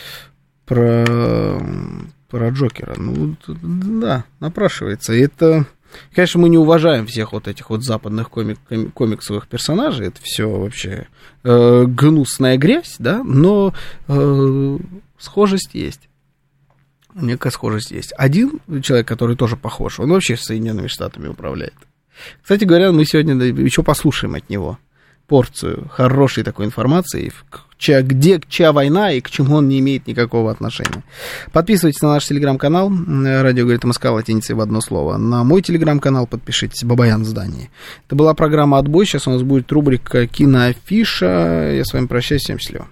Про Джокера. Ну, да, напрашивается. И это, конечно, мы не уважаем всех вот этих вот западных комиксовых персонажей. Это все вообще гнусная грязь, да, но схожесть есть. Мне кажется, схожесть есть. Один человек, который тоже похож, он вообще Соединенными Штатами управляет. Кстати говоря, мы сегодня еще послушаем от него порцию хорошей такой информации, где чья война и к чему он не имеет никакого отношения. Подписывайтесь на наш телеграм-канал «Радио говорит МСК» латиницей в одно слово. На мой телеграм-канал подпишитесь, Бабаян в здании. Это была программа «Отбой». Сейчас у нас будет рубрика «Киноафиша». Я с вами прощаюсь. Всем счастливо.